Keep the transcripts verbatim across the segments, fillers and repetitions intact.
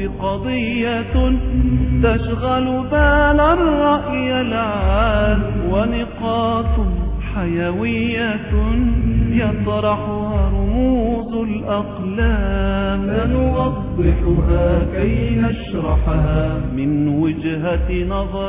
قضية تشغل بال الرأي العام ونقاط حيوية يطرحها رموز الأقلام سنوضحها كي نشرحها من وجهة نظر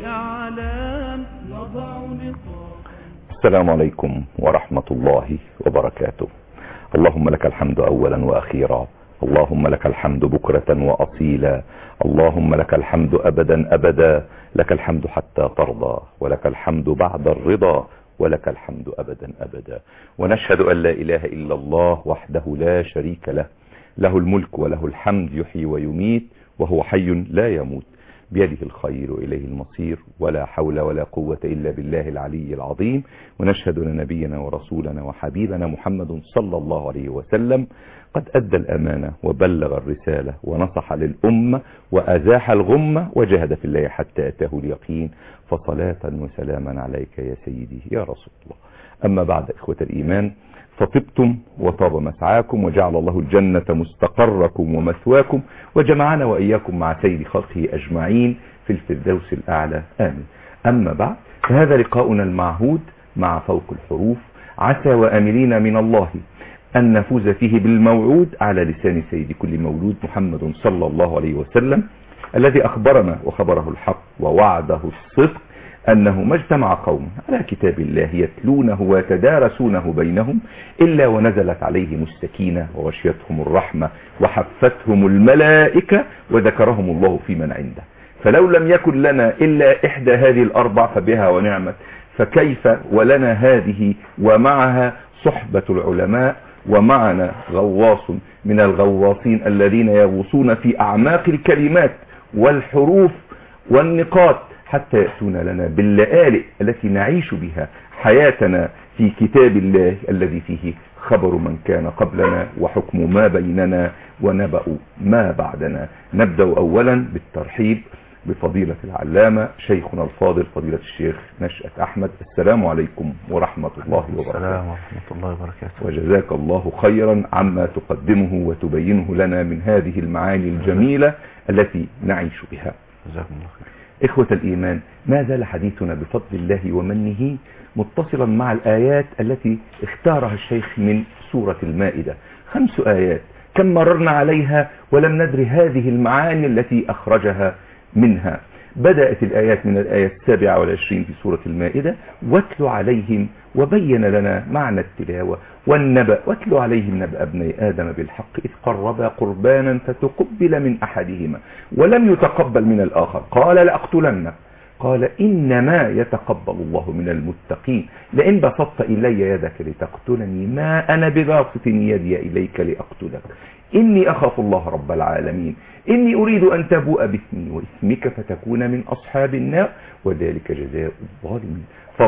الإعلام نضع نقاط. السلام عليكم ورحمة الله وبركاته. اللهم لك الحمد أولا وأخيرا، اللهم لك الحمد بكرة وأصيلا، اللهم لك الحمد أبدا أبدا، لك الحمد حتى ترضى، ولك الحمد بعد الرضا، ولك الحمد أبدا أبدا. ونشهد أن لا إله إلا الله وحده لا شريك له، له الملك وله الحمد، يحيي ويميت وهو حي لا يموت، بيده الخير وإليه المصير، ولا حول ولا قوة إلا بالله العلي العظيم. ونشهد أن نبينا ورسولنا وحبيبنا محمد صلى الله عليه وسلم قد أدى الأمانة وبلغ الرسالة ونصح للأمة وأزاح الغمة وجاهد في الله حتى أتاه اليقين، فصلاة وسلاما عليك يا سيدي يا رسول الله. أما بعد، إخوة الإيمان، فطبتم وطاب مسعاكم وجعل الله الجنة مستقركم ومثواكم، وجمعنا وإياكم مع سيد خلقه أجمعين في الفردوس الأعلى، آمين. أما بعد، فهذا لقاؤنا المعهود مع فوق الحروف، عسى وآملين من الله أن نفوز فيه بالموعود على لسان سيد كل مولود محمد صلى الله عليه وسلم، الذي أخبرنا وخبره الحق ووعده الصدق أنه ما اجتمع قوم على كتاب الله يتلونه ويتدارسونه بينهم إلا ونزلت عليهم السكينة وغشيتهم الرحمة وحفتهم الملائكة وذكرهم الله في من عنده. فلو لم يكن لنا إلا إحدى هذه الأربع فبها ونعمت، فكيف ولنا هذه ومعها صحبة العلماء، ومعنا غواص من الغواصين الذين يغوصون في أعماق الكلمات والحروف والنقاط حتى يأتون لنا باللآلئ التي نعيش بها حياتنا في كتاب الله الذي فيه خبر من كان قبلنا وحكم ما بيننا ونبأ ما بعدنا. نبدأ أولا بالترحيب بفضيلة العلامة شيخنا الفاضل فضيلة الشيخ نشأت أحمد. السلام عليكم ورحمة الله وبركاته. السلام ورحمة الله وبركاته. وجزاك الله خيرا عما تقدمه وتبينه لنا من هذه المعاني الجميلة التي نعيش بها. جزاكم الله خير. إخوة الإيمان، ما زال حديثنا بفضل الله ومنه متصلا مع الآيات التي اختارها الشيخ من سورة المائدة. خمس آيات كم مررنا عليها ولم ندري هذه المعاني التي أخرجها منها. بدأت الآيات من الآية السابعة والعشرين في سورة المائدة: واتل عليهم، وبين لنا معنى التلاوة والنبأ. واتل عليهم نبأ ابني آدم بالحق إذ قربا قربانا فتقبل من أحدهما ولم يتقبل من الآخر قال لأقتلنك قال إنما يتقبل الله من المتقين لئن بسطت إلي يدك لتقتلني ما أنا بباسط يدي إليك لأقتلك إني أخاف الله رب العالمين إني أريد أن تبوء باسمي واسمك فتكون من أصحاب النار وذلك جزاء الظالمين.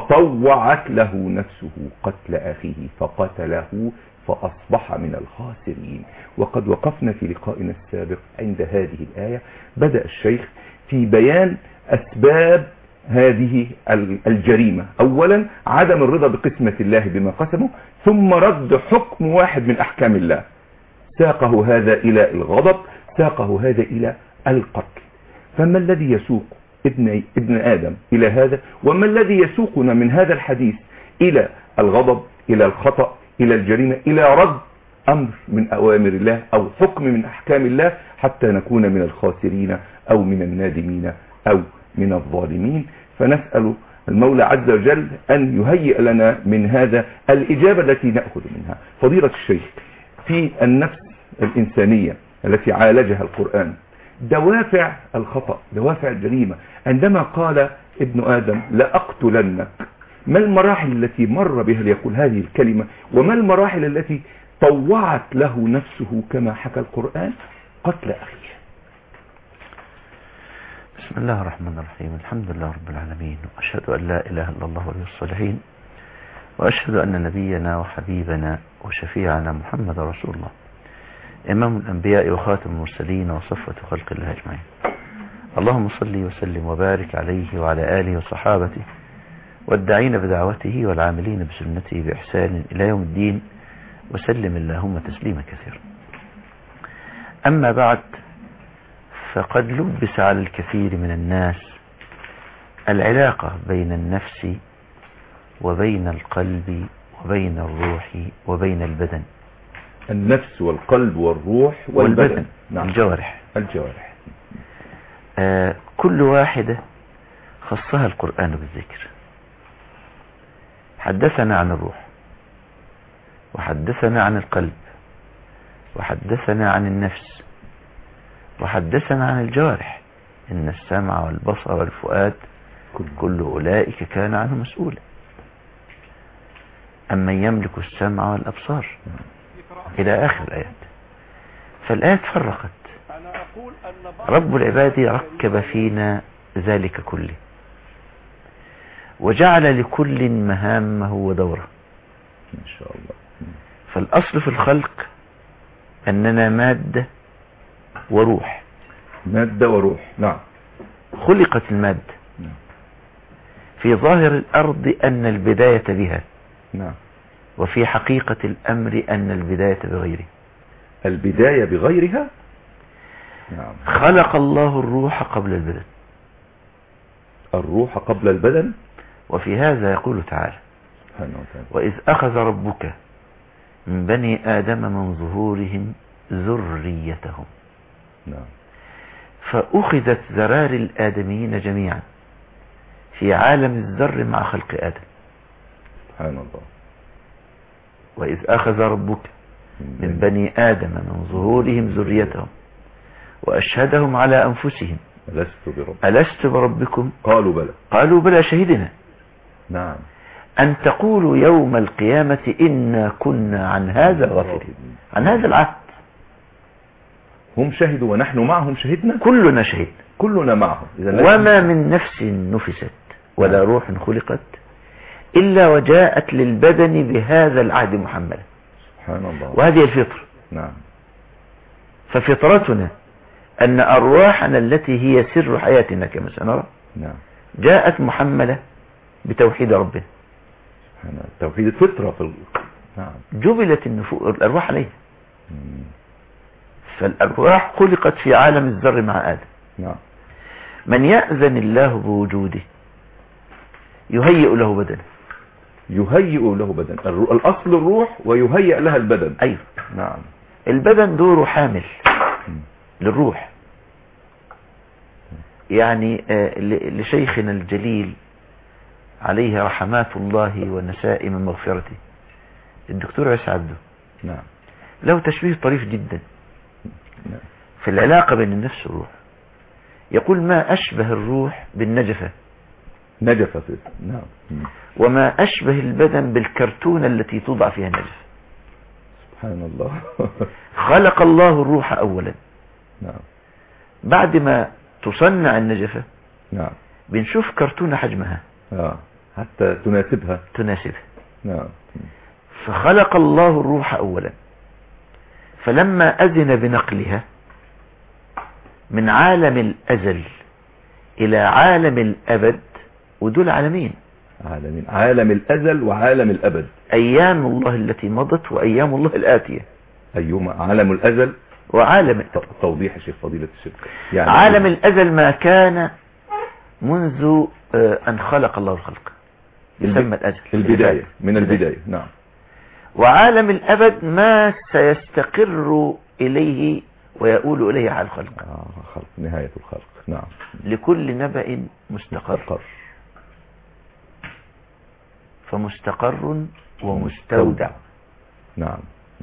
فطوعت له نفسه قتل أخيه فقتله فأصبح من الخاسرين. وقد وقفنا في لقائنا السابق عند هذه الآية. بدأ الشيخ في بيان أسباب هذه الجريمة. أولا عدم الرضا بقسمة الله بما قسمه، ثم رد حكم واحد من أحكام الله، ساقه هذا إلى الغضب، ساقه هذا إلى القتل. فما الذي يسوق ابن, ابن آدم إلى هذا، وما الذي يسوقنا من هذا الحديث إلى الغضب، إلى الخطأ، إلى الجريمة، إلى رد أمر من أوامر الله أو حكم من أحكام الله حتى نكون من الخاسرين أو من النادمين أو من الظالمين. فنسأل المولى عز وجل أن يهيئ لنا من هذا الإجابة التي نأخذ منها. فضيلة الشيخ، في النفس الإنسانية التي عالجها القرآن دوافع الخطأ، دوافع الجريمة، عندما قال ابن آدم لأقتلنك، ما المراحل التي مر بها ليقول هذه الكلمة، وما المراحل التي طوعت له نفسه كما حكى القرآن قتل أخيه؟ بسم الله الرحمن الرحيم. الحمد لله رب العالمين، وأشهد أن لا إله إلا الله ولي الصالحين، وأشهد أن نبينا وحبيبنا وشفيعنا محمد رسول الله، إمام الأنبياء وخاتم المرسلين وصفوة خلق الله أجمعين. اللهم صل وسلم وبارك عليه وعلى آله وصحابته والداعين بدعوته والعاملين بسنته بإحسان إلى يوم الدين، وسلم اللهم تسليما كثيرا. أما بعد، فقد لبس على الكثير من الناس العلاقة بين النفس وبين القلب وبين الروح وبين البدن. النفس والقلب والروح والبدن, والبدن. نعم. الجوارح الجوارح آه كل واحدة خصها القرآن بالذكر. حدثنا عن الروح، وحدثنا عن القلب، وحدثنا عن النفس، وحدثنا عن الجوارح. إن السمع والبصر والفؤاد كل أولئك كان عنه مسؤولا. أمن يملك السمع والأبصار إلى آخر الآيات. فالآيات فرقت. رب العباد ركب فينا ذلك كله، وجعل لكل مهامه ودوره. ما شاء الله. فالأصل في الخلق أننا مادة وروح. مادة وروح. نعم. خلقت المادة. نعم. في ظاهر الأرض أن البداية بها. نعم. وفي حقيقة الأمر أن البداية بغيره. البداية بغيرها. نعم. خلق الله الروح قبل البدن. الروح قبل البدن. وفي هذا يقول تعالى: وإذ أخذ ربك من بني آدم من ظهورهم ذريتهم. نعم. فأخذت ذرار الآدميين جميعا في عالم الذر مع خلق آدم. سبحان الله. وإذ أخذ ربك من بني آدم من ظهورهم ذريتهم وأشهدهم على أنفسهم ألست برب ألست بربكم قالوا بلى قالوا بلى شهدنا. نعم. أن تقولوا يوم القيامة إنا كنا عن هذا غافلين. عن هذا العهد. هم شهدوا ونحن معهم شهدنا. كلنا شهد. كلنا معهم. وما من نفس نفست ولا روح خلقت إلا وجاءت للبدن بهذا العهد محملا. سبحان الله. وهذه الفطرة. نعم. ففطرتنا أن أرواحنا التي هي سر حياتنا كما سنرى نعم. جاءت محملة بتوحيد ربنا. سبحان الله. توحيد الفطرة في ال... نعم. جبلت النفوس الأرواح عليها. مم. فالأرواح خلقت في عالم الذر مع آدم. نعم. من يأذن الله بوجوده يهيئ له بدنه. يهيئ له بدن. الأصل الروح ويهيئ لها البدن. أيوه. نعم. البدن دوره حامل للروح. يعني لشيخنا الجليل عليه رحمات الله ونسائم مغفرته الدكتور عيسى عبده. نعم. له تشبيه طريف جدا نعم. في العلاقة بين النفس والروح. يقول: ما أشبه الروح بالنجفة. نجفة. نعم. وما أشبه البدن بالكرتونة التي توضع فيها النجفة. سبحان الله. خلق الله الروح أولا. نعم. بعد ما تصنع النجفة نعم. بنشوف كرتونة حجمها آه. حتى تناسبها. تناسبها. نعم. فخلق الله الروح أولا، فلما أذن بنقلها من عالم الأزل إلى عالم الأبد، ودول عالمين. عالمين. عالم الأزل وعالم الأبد. أيام الله التي مضت وأيام الله الآتية. أيهما؟ عالم الأزل وعالم الأبد. توضيح الشيخ فضيلة الشيخ. يعني عالم الأزل ما كان منذ أن خلق الله الخلق يسمى الأزل. البداية. من البداية. نعم. وعالم الأبد ما سيستقر إليه ويؤول إليه على الخلق. آه خلق. نهاية الخلق. نعم. لكل نبأ مستقر. مستقر. فمستقر ومستودع. نعم.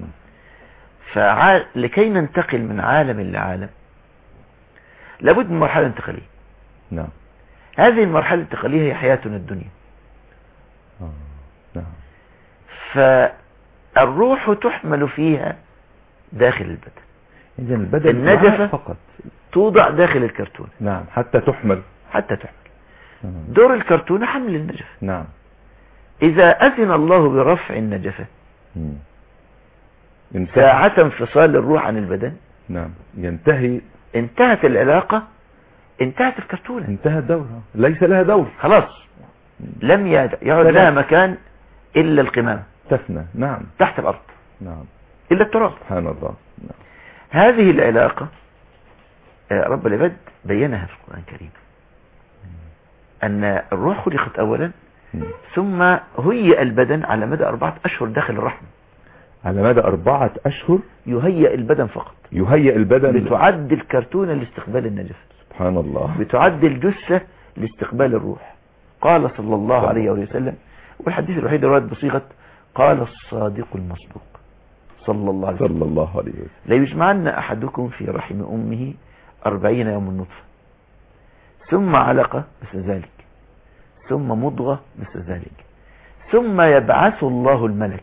فلكي ننتقل من عالم لعالم لابد من مرحلة انتقالية. نعم. هذه المرحلة الانتقالية هي حياتنا الدنيا. آه. نعم. فالروح تحمل فيها داخل البدن. إذن البدن النجفة فقط توضع داخل الكرتون. نعم. حتى تحمل. حتى تحمل. نعم. دور الكرتون حمل النجفة. نعم. إذا أذن الله برفع النجفة ساعة انفصال الروح عن البدن، نعم، ينتهي، انتهت العلاقة، انتهت الكرتونة، انتهى الدور، ليس لها دور خلاص، لم يعد لها مكان إلا القمامة تفنى. نعم. تحت الأرض. نعم. إلا التراب. سبحان الله. نعم. هذه العلاقة رب العباد بينها في القرآن الكريم أن الروح خلقت أولا ثم هيئ البدن على مدى أربعة أشهر داخل الرحم. على مدى أربعة أشهر يهيئ البدن فقط، يهيئ البدن، بتعد الكرتونة لاستقبال النجفة، سبحان الله، بتعد الجثة لاستقبال الروح. قال صلى الله عليه وسلم، والحديث الوحيد الوارد بصيغة قال الصادق المصدوق صلى الله عليه وسلم، صلى الله عليه وسلم: لا يجمعن أحدكم في رحم أمه أربعين يوم النطفة ثم علقة مثل ذلك ثم مضغة مثل ذلك ثم يبعث الله الملك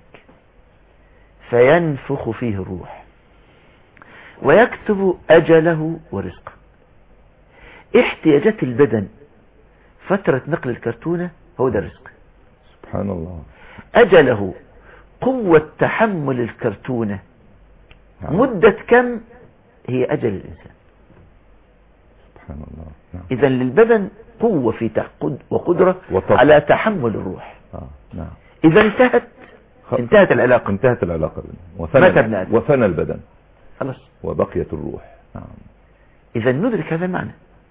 فينفخ فيه الروح ويكتب أجله ورزقه. احتياجات البدن فترة نقل الكرتونة هو ده الرزق. سبحان الله. أجله قوة تحمل الكرتونة نعم. مدة كم هي أجل الإنسان. سبحان الله. نعم. إذا للبدن قوة في تحقد وقدرة وطبع. على تحمل الروح. آه. نعم. إذا انتهت انتهت العلاقة، انتهت العلاقة وفنى, مات ابن آدم. وفنى البدن خلاص وبقيت الروح. نعم. إذا ندرك هذا المعنى.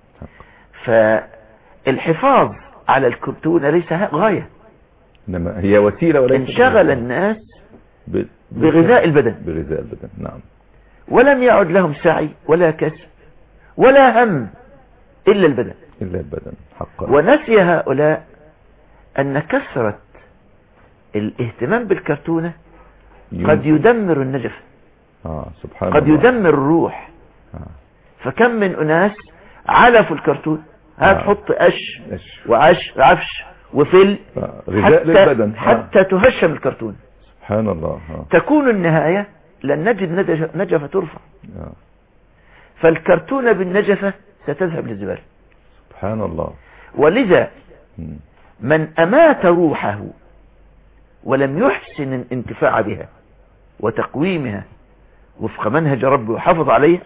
فالحفاظ على الكرتونة ليس غاية، إنما هي وسيلة وليس انشغل الناس ب... بغذاء البدن بغذاء البدن. نعم. ولم يعد لهم سعي ولا كسب ولا هم إلا البدن إلا البدن حقا. ونسي هؤلاء أن كثرة الاهتمام بالكرتونة يوم. قد يدمر النجف، آه. سبحان قد الله. يدمر الروح. آه. فكم من أناس علفوا الكرتون، هتحط قش أش. وعش عفش وفل آه. غذاء حتى, للبدن. آه. حتى تهشم الكرتون. سبحان الله. آه. تكون النهاية لن نجد نجف- نجفة ترفع، آه. فالكرتونة بالنجفة ستذهب للزبالة. سبحان الله. ولذا مم. من أمات روحه ولم يحسن الانتفاع بها وتقويمها وفق منهج ربه وحافظ عليها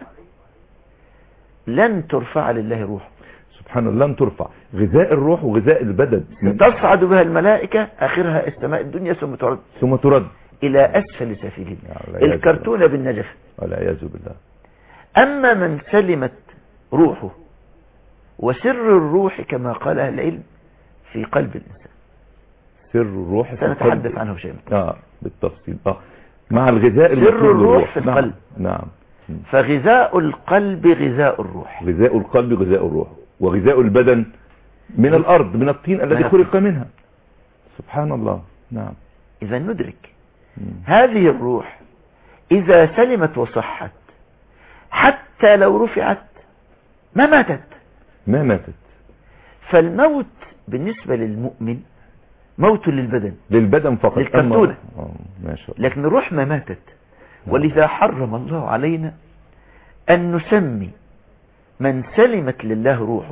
لن ترفع لله روح. سبحان الله. لن ترفع. غذاء الروح وغذاء البدن تصعد بها الملائكة آخرها السماء الدنيا ثم ترد ثم ترد إلى أسفل سافلين. يعني الكرتونة بالنجف. والعياذ بالله. أما من سلمت روحه وسر الروح كما قال أهل العلم في قلب الإنسان، سر الروح في سنتحدث القلب. عنه شيئا اه بالتفصيل. اه مع الغذاء سر المطلوب الروح للروح. في القلب. نعم. نعم. فغذاء القلب غذاء الروح. غذاء القلب غذاء الروح، وغذاء البدن من الأرض، من الطين الذي من خلق منها. سبحان الله. نعم. إذا ندرك مم. هذه الروح إذا سلمت وصحت حتى لو رفعت ما ماتت. ما ماتت. فالموت بالنسبة للمؤمن موت للبدن للبدن فقط. للكرتونة. أما- آه، ما شاء الله. لكن الروح ما ماتت. ولذا حرم الله علينا أن نسمي من سلمت لله روحه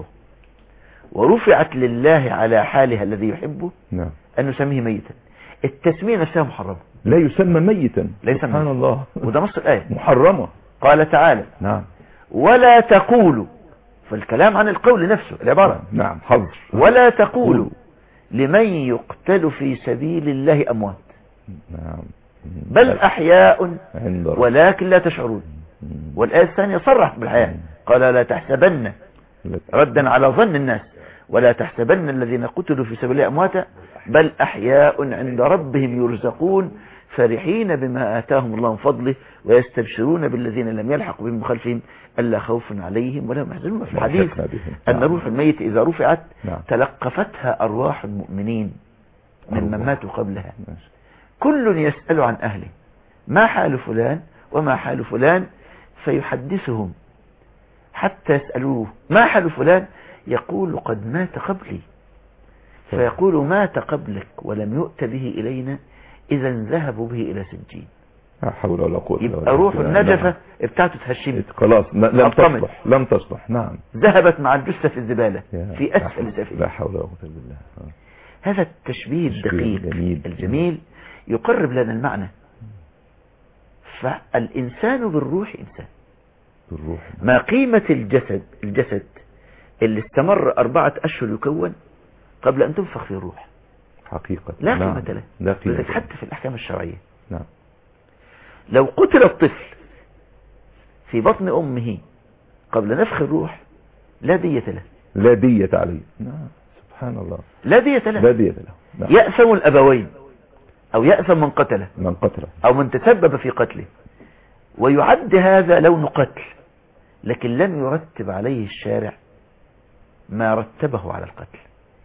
ورفعت لله على حالها الذي يحبه نعم. أن نسميه ميتا. التسمية نفسها محرمة، لا يسمى ميتا. لا يسمى سبحان ميتا. الله. وده نص الآية. محرمة. قال تعالى نعم. ولا تقولوا، فالكلام عن القول نفسه العبارة، نعم. حظر. ولا تقولوا لمن يقتل في سبيل الله أموات نعم. بل أحياء عند رب. ولكن لا تشعرون. والآية الثانية صرح بالحياة قال لا تحسبن، ردا على ظن الناس، ولا تحسبن الذين قتلوا في سبيل الله أمواتا بل أحياء عند ربهم يرزقون فرحين بما آتاهم الله من فضله ويستبشرون بالذين لم يلحقوا بهم من خلفهم ألا خوف عليهم ولا هم يحزنون. في الحديث أن روح الميت إذا رفعت نعم. تلقفتها أرواح المؤمنين ممن أرواح. ماتوا قبلها. كل يسأل عن أهله ما حال فلان وما حال فلان فيحدثهم حتى يسألوه ما حال فلان يقول قد مات قبلي، فيقول مات قبلك ولم يؤت به إلينا إذا ذهبوا به إلى سجين. لا حول ولا قوة إلا يبقى روح بالله. النجفة ابتعته تهشمت خلاص لم أطمن. تصلح لم تصلح. نعم. ذهبت مع الجثة في الزبالة يا في أسفل سافلين. لا حول ولا قوة إلا بالله. آه. هذا التشبيه الدقيق جميل. الجميل يقرب لنا المعنى. فالإنسان بالروح إنسان. بالروح. ما قيمة الجسد الجسد اللي استمر أربعة أشهر يكون قبل أن تنفخ في الروح؟ حقيقة لا نعم. قيمة له. لا قيمة لذلك له. حتى في الأحكام الشرعية نعم. لو قتل الطفل في بطن أمه قبل نفخ الروح لا دية له، لا دية عليه. نعم سبحان الله، لا دية له، لا دية له. نعم. يأثم الأبوين أو يأثم من قتله من قتله أو من تسبب في قتله، ويعد هذا لون قتل، لكن لم يرتب عليه الشارع ما رتبه على القتل.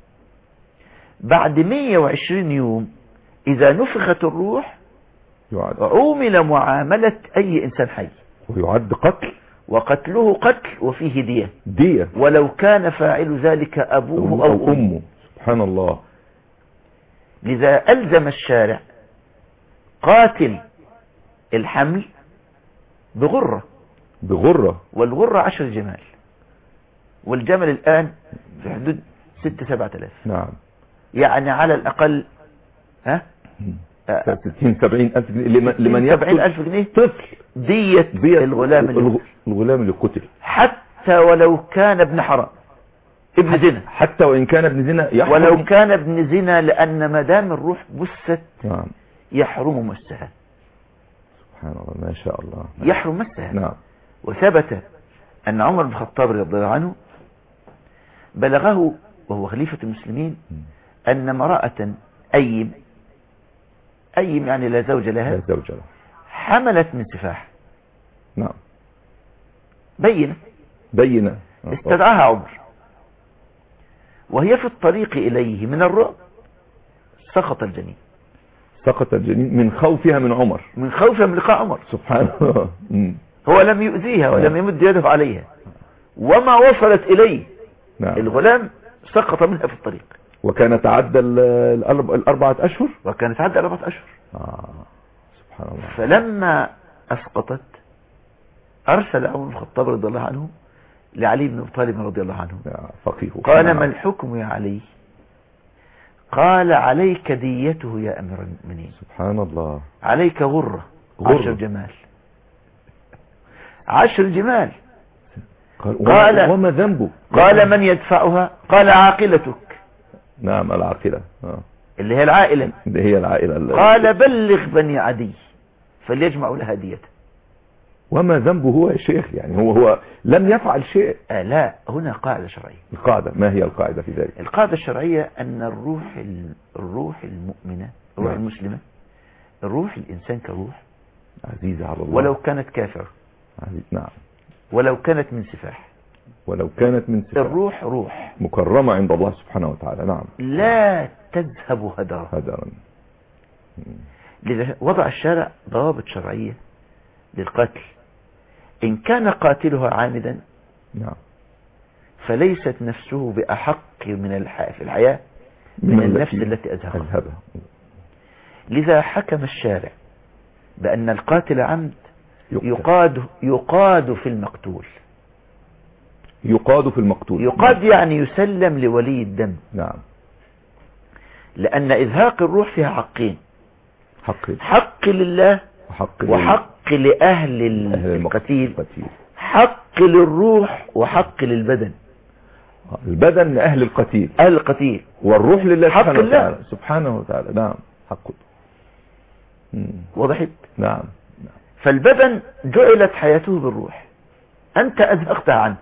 بعد مئة وعشرين يوم إذا نفخت الروح يعد عومل معاملة أي إنسان حي، ويعد قتل، وقتله قتل وفيه دية دية ولو كان فاعل ذلك أبوه أو, أو أمه. سبحان الله. لذا ألزم الشارع قاتل الحمل بغرة، بغرة، والغرة عشر جمال، والجمل الآن في حدود ستة سبعة آلاف. نعم. يعني على الأقل ها ستين سبعين ألف جنيه لمن, لمن سبعين ألف جنيه طفل دية, دية الغلام اللي الغلام اللي قتل، حتى ولو كان ابن حرام ابن زنا، حتى وإن كان ابن زنا يحرم، ولو كان ابن زنا، لأن ما دام الروح بست نعم يحرم مسها. سبحان الله ما شاء الله. يحرم مسها. نعم. وثبت أن عمر بن الخطاب رضي الله عنه بلغه وهو خليفة المسلمين أن امرأة أيم أيم يعني لا زوج لها، لا زوج لها، حملت من سفاح. نعم. بينة بينة. استدعاها عمر وهي في الطريق إليه من الرعب سقط الجنين. سقط الجنين من خوفها من عمر، من خوفها من لقاء عمر. سبحان الله. هو لم يؤذيها ولم يمد يده عليها، وما وصلت إليه. نعم. الغلام سقط منها في الطريق، وكان تعدى الأربعة أشهر، وكان تعدى الأربعة أشهر. آه. سبحان الله. فلما أسقطت أرسل عمر بن الخطاب رضي الله عنه لعلي بن أبي طالب رضي الله عنه، فقيه، قال ما الحكم يا علي؟ قال عليك ديته يا أمير المؤمنين. سبحان الله. عليك غرة، غرة. عشر جمال، عشر جمال. قال, قال وما ذنبه؟ قال من يدفعها؟ قال عاقلتك. نعم العاقلة. آه. اللي هي العائلة، اللي هي العائلة اللي... قال بلغ بني عدي فليجمعوا لها ديته. وما ذنبه هو يا شيخ؟ يعني هو هو لم يفعل شيء. آه لا، هنا قاعدة شرعية. القاعدة ما هي القاعدة في ذلك؟ القاعدة الشرعية أن الروح الروح المؤمنة، الروح نعم. المسلمة، الروح الإنسان كروح عزيزة على الله، ولو كانت كافرة، عزيز. نعم. ولو كانت من سفاح، ولو كانت من سفاح، الروح روح مكرمة عند الله سبحانه وتعالى. نعم. لا تذهب هدرا. هدرا. لذا وضع الشارع ضوابط شرعية للقتل. إن كان قاتلها عامدا نعم. فليست نفسه بأحق من الحياة في الحياة من, من النفس التي أذهبها. لذا حكم الشارع بأن القاتل عمد يقاد يقاد في المقتول. يقاد في المقتول. يقاد نعم. يعني يسلم لولي الدم. نعم. لأن إذهاق الروح فيها حقين، حق حق لله وحق, وحق لأهل القتيل، حق للروح وحق للبدن. البدن لأهل القتيل، أهل القتيل، والروح لله حق سبحانه الله وتعالى. سبحانه وتعالى. نعم. حقه. وضحت؟ نعم. فالبدن جعلت حياته بالروح، أنت أذهقتها عنه،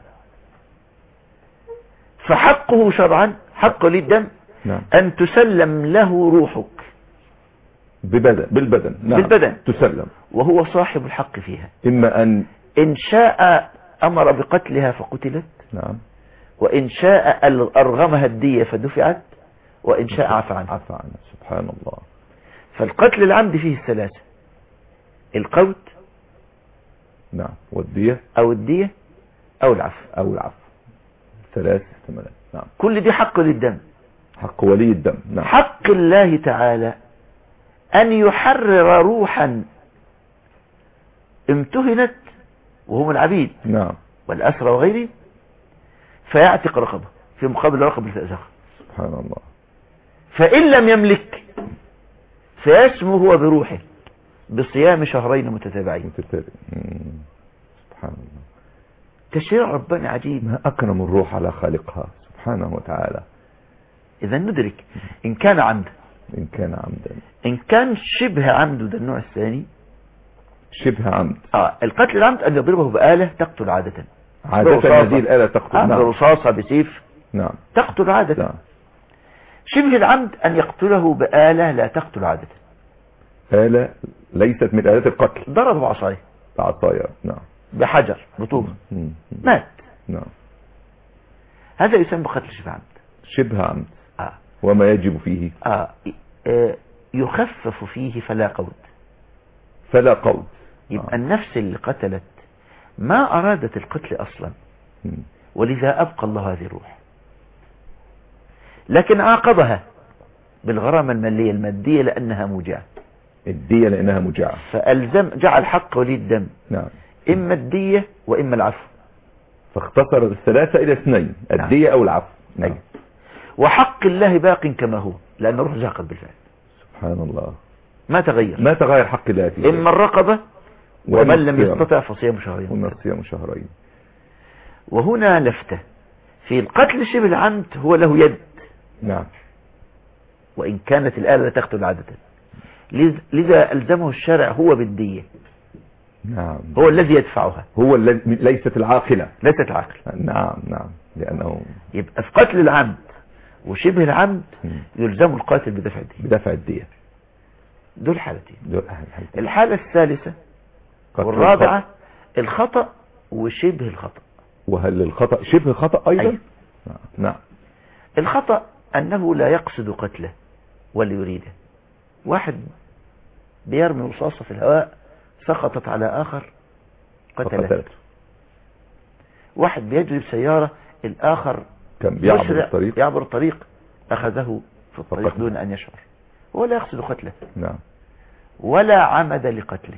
فحقه شرعا، حق للدم، نعم. أن تسلم له روحك ببدن بالبدن. نعم. بالبدن تسلم، وهو صاحب الحق فيها. إما أن إن شاء أمر بقتلها فقتلت، نعم. وإن شاء أرغمها الدية فدفعت، وإن شاء عفى عنها. عفى عنها. سبحان الله. فالقتل العمد فيه الثلاثة: القوت، نعم، والدية أو الدية، أو العفو. أو العفو. ثلاث احتمالات. نعم. كل دي حق للدم، حق ولي الدم. نعم. حق الله تعالى أن يحرر روحا امتهنت وهم العبيد، نعم، والأسرى وغيره، فيعتق رقبه في مقابل رقبة الأزهر. سبحان الله. فإن لم يملك فيسمو هو بروحه بصيام شهرين متتابعين. متتابع. سبحان الله. تشريع ربنا عجيب. ما أكرم الروح على خالقها سبحانه وتعالى. إذا ندرك إن كان عمدا، إن كان عمدا، إن كان شبه عمد، ده النوع الثاني. شبه عمد. آه القتل العمد أن يضربه بآلة تقتل عادة. عادة هذه الآلة تقتل. نعم. نعم. برصاصة بسيف نعم. تقتل عادة. نعم. شبه العمد أن يقتله بآلة لا تقتل عادة. آلة ليست من آلات القتل. ضرب بعصايه بعصاية. نعم. بحجر بطوبة مم. مات. نعم. هذا يسمى قتل شبه عمد. شبه عمد. آه. وما يجب فيه؟ آه. آه. يخفف فيه فلا قود. فلا قود. يبقى آه. النفس اللي قتلت ما أرادت القتل أصلا، مم. ولذا أبقى الله هذه الروح، لكن عاقبها بالغرامة المالية المادية لأنها موجعة. الدية لأنها مجاعة. فألزم جعل حق ولي الدم نعم. إما الدية وإما العفو. فاختصر الثلاثة إلى اثنين، الدية أو العفو. نعم. وحق الله باق كما هو، لأن الروح زاقت بالفعل. سبحان الله. ما تغير. ما تغير حق الله فيه. إما الرقبة ومن لم يستطع فصيام شهرين. ونصيام شهرين. وهنا لفتة في القتل شبه العمد، هو له يد. نعم. وإن كانت الآلة لا تقتل عادة، لذا ألزمه الشارع هو بالدية. نعم. هو الذي يدفعها. هو الذي ليست العاقلة. ليست العاقل. نعم. نعم. لأنه يبقى في قتل العمد وشبه العمد يلزم القاتل بدفع الدية. بدفع الدية. دول حالتين. دول أهل الحالتين. الحالة الثالثة والرابعة الخطأ وشبه الخطأ. وهل الخطأ شبه خطأ أيضا؟ أيوة. نعم. الخطأ أنه لا يقصد قتله ولا يريده. واحد بيرمي رصاصة في الهواء سقطت على آخر قتله. واحد بيجري بسيارة الآخر كان بيعبر الطريق يعبر الطريق أخذه في الطريق دون أن يشعر. هو لا يقصد قتله. نعم. ولا عمد لقتله،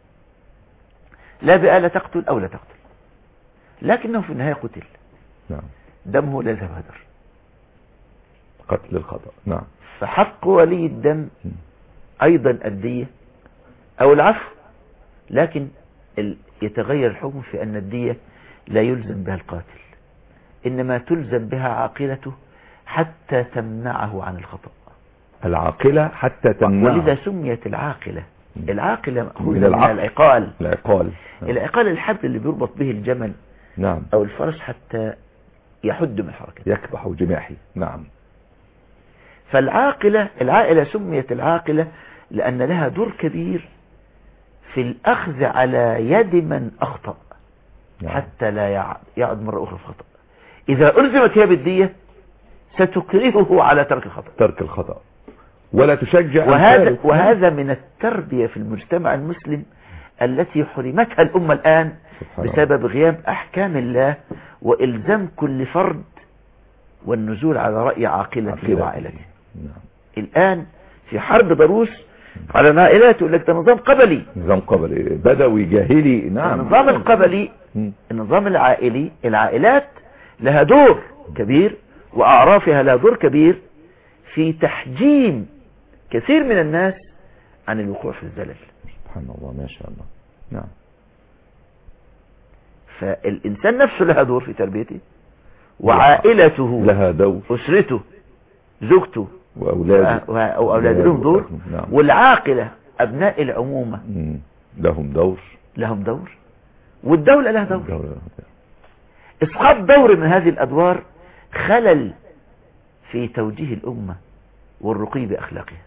لا بآلة تقتل أو لا تقتل، لكنه في النهاية قتل. نعم. دمه لا يذهب هدر. قتل الخطأ. نعم. فحق ولي الدم أيضا الدية أو العفو، لكن يتغير الحكم في أن الدية لا يلزم بها القاتل، إنما تلزم بها عاقلته حتى تمنعه عن الخطأ. العاقلة حتى تمنعه. ولذا سميت العاقلة. العاقلة مأخوذة من العقال. العقال. العقال. العقال الحبل اللي بيربط به الجمل نعم. أو الفرس حتى يحد من حركته. يكبح جماحي. نعم. فالعاقلة العائلة سميت العاقلة لأن لها دور كبير في الأخذ على يد من أخطأ. نعم. حتى لا يعد مرة أخرى في خطأ. إذا ألزمت هي بالدية ستكرهه على ترك الخطأ. ترك الخطأ ولا تشجع. وهذا, وهذا من التربية في المجتمع المسلم التي حرمتها الأمة الآن بسبب غياب أحكام الله وإلزام كل فرد والنزول على رأي عاقلته وعائلته. نعم. الآن في حرب ضروس على العائلات يقول لك ده نظام قبلي. نظام قبلي بدوي جاهلي. نعم. النظام القبلي النظام العائلي العائلات لها دور كبير وأعرافها لها دور كبير في تحجيم كثير من الناس عن الوقوع في الزلل. سبحان الله. ما شاء الله. نعم. فالإنسان نفسه لها دور في تربيته وعائلته لها دور، أسرته زوجته وأولاده وأولاده لهم دور. نعم. والعاقلة أبناء العمومة لهم دور لهم دور والدولة لها دور. دور. اسقاط دور من هذه الأدوار خلل في توجيه الأمة والرقي بأخلاقها.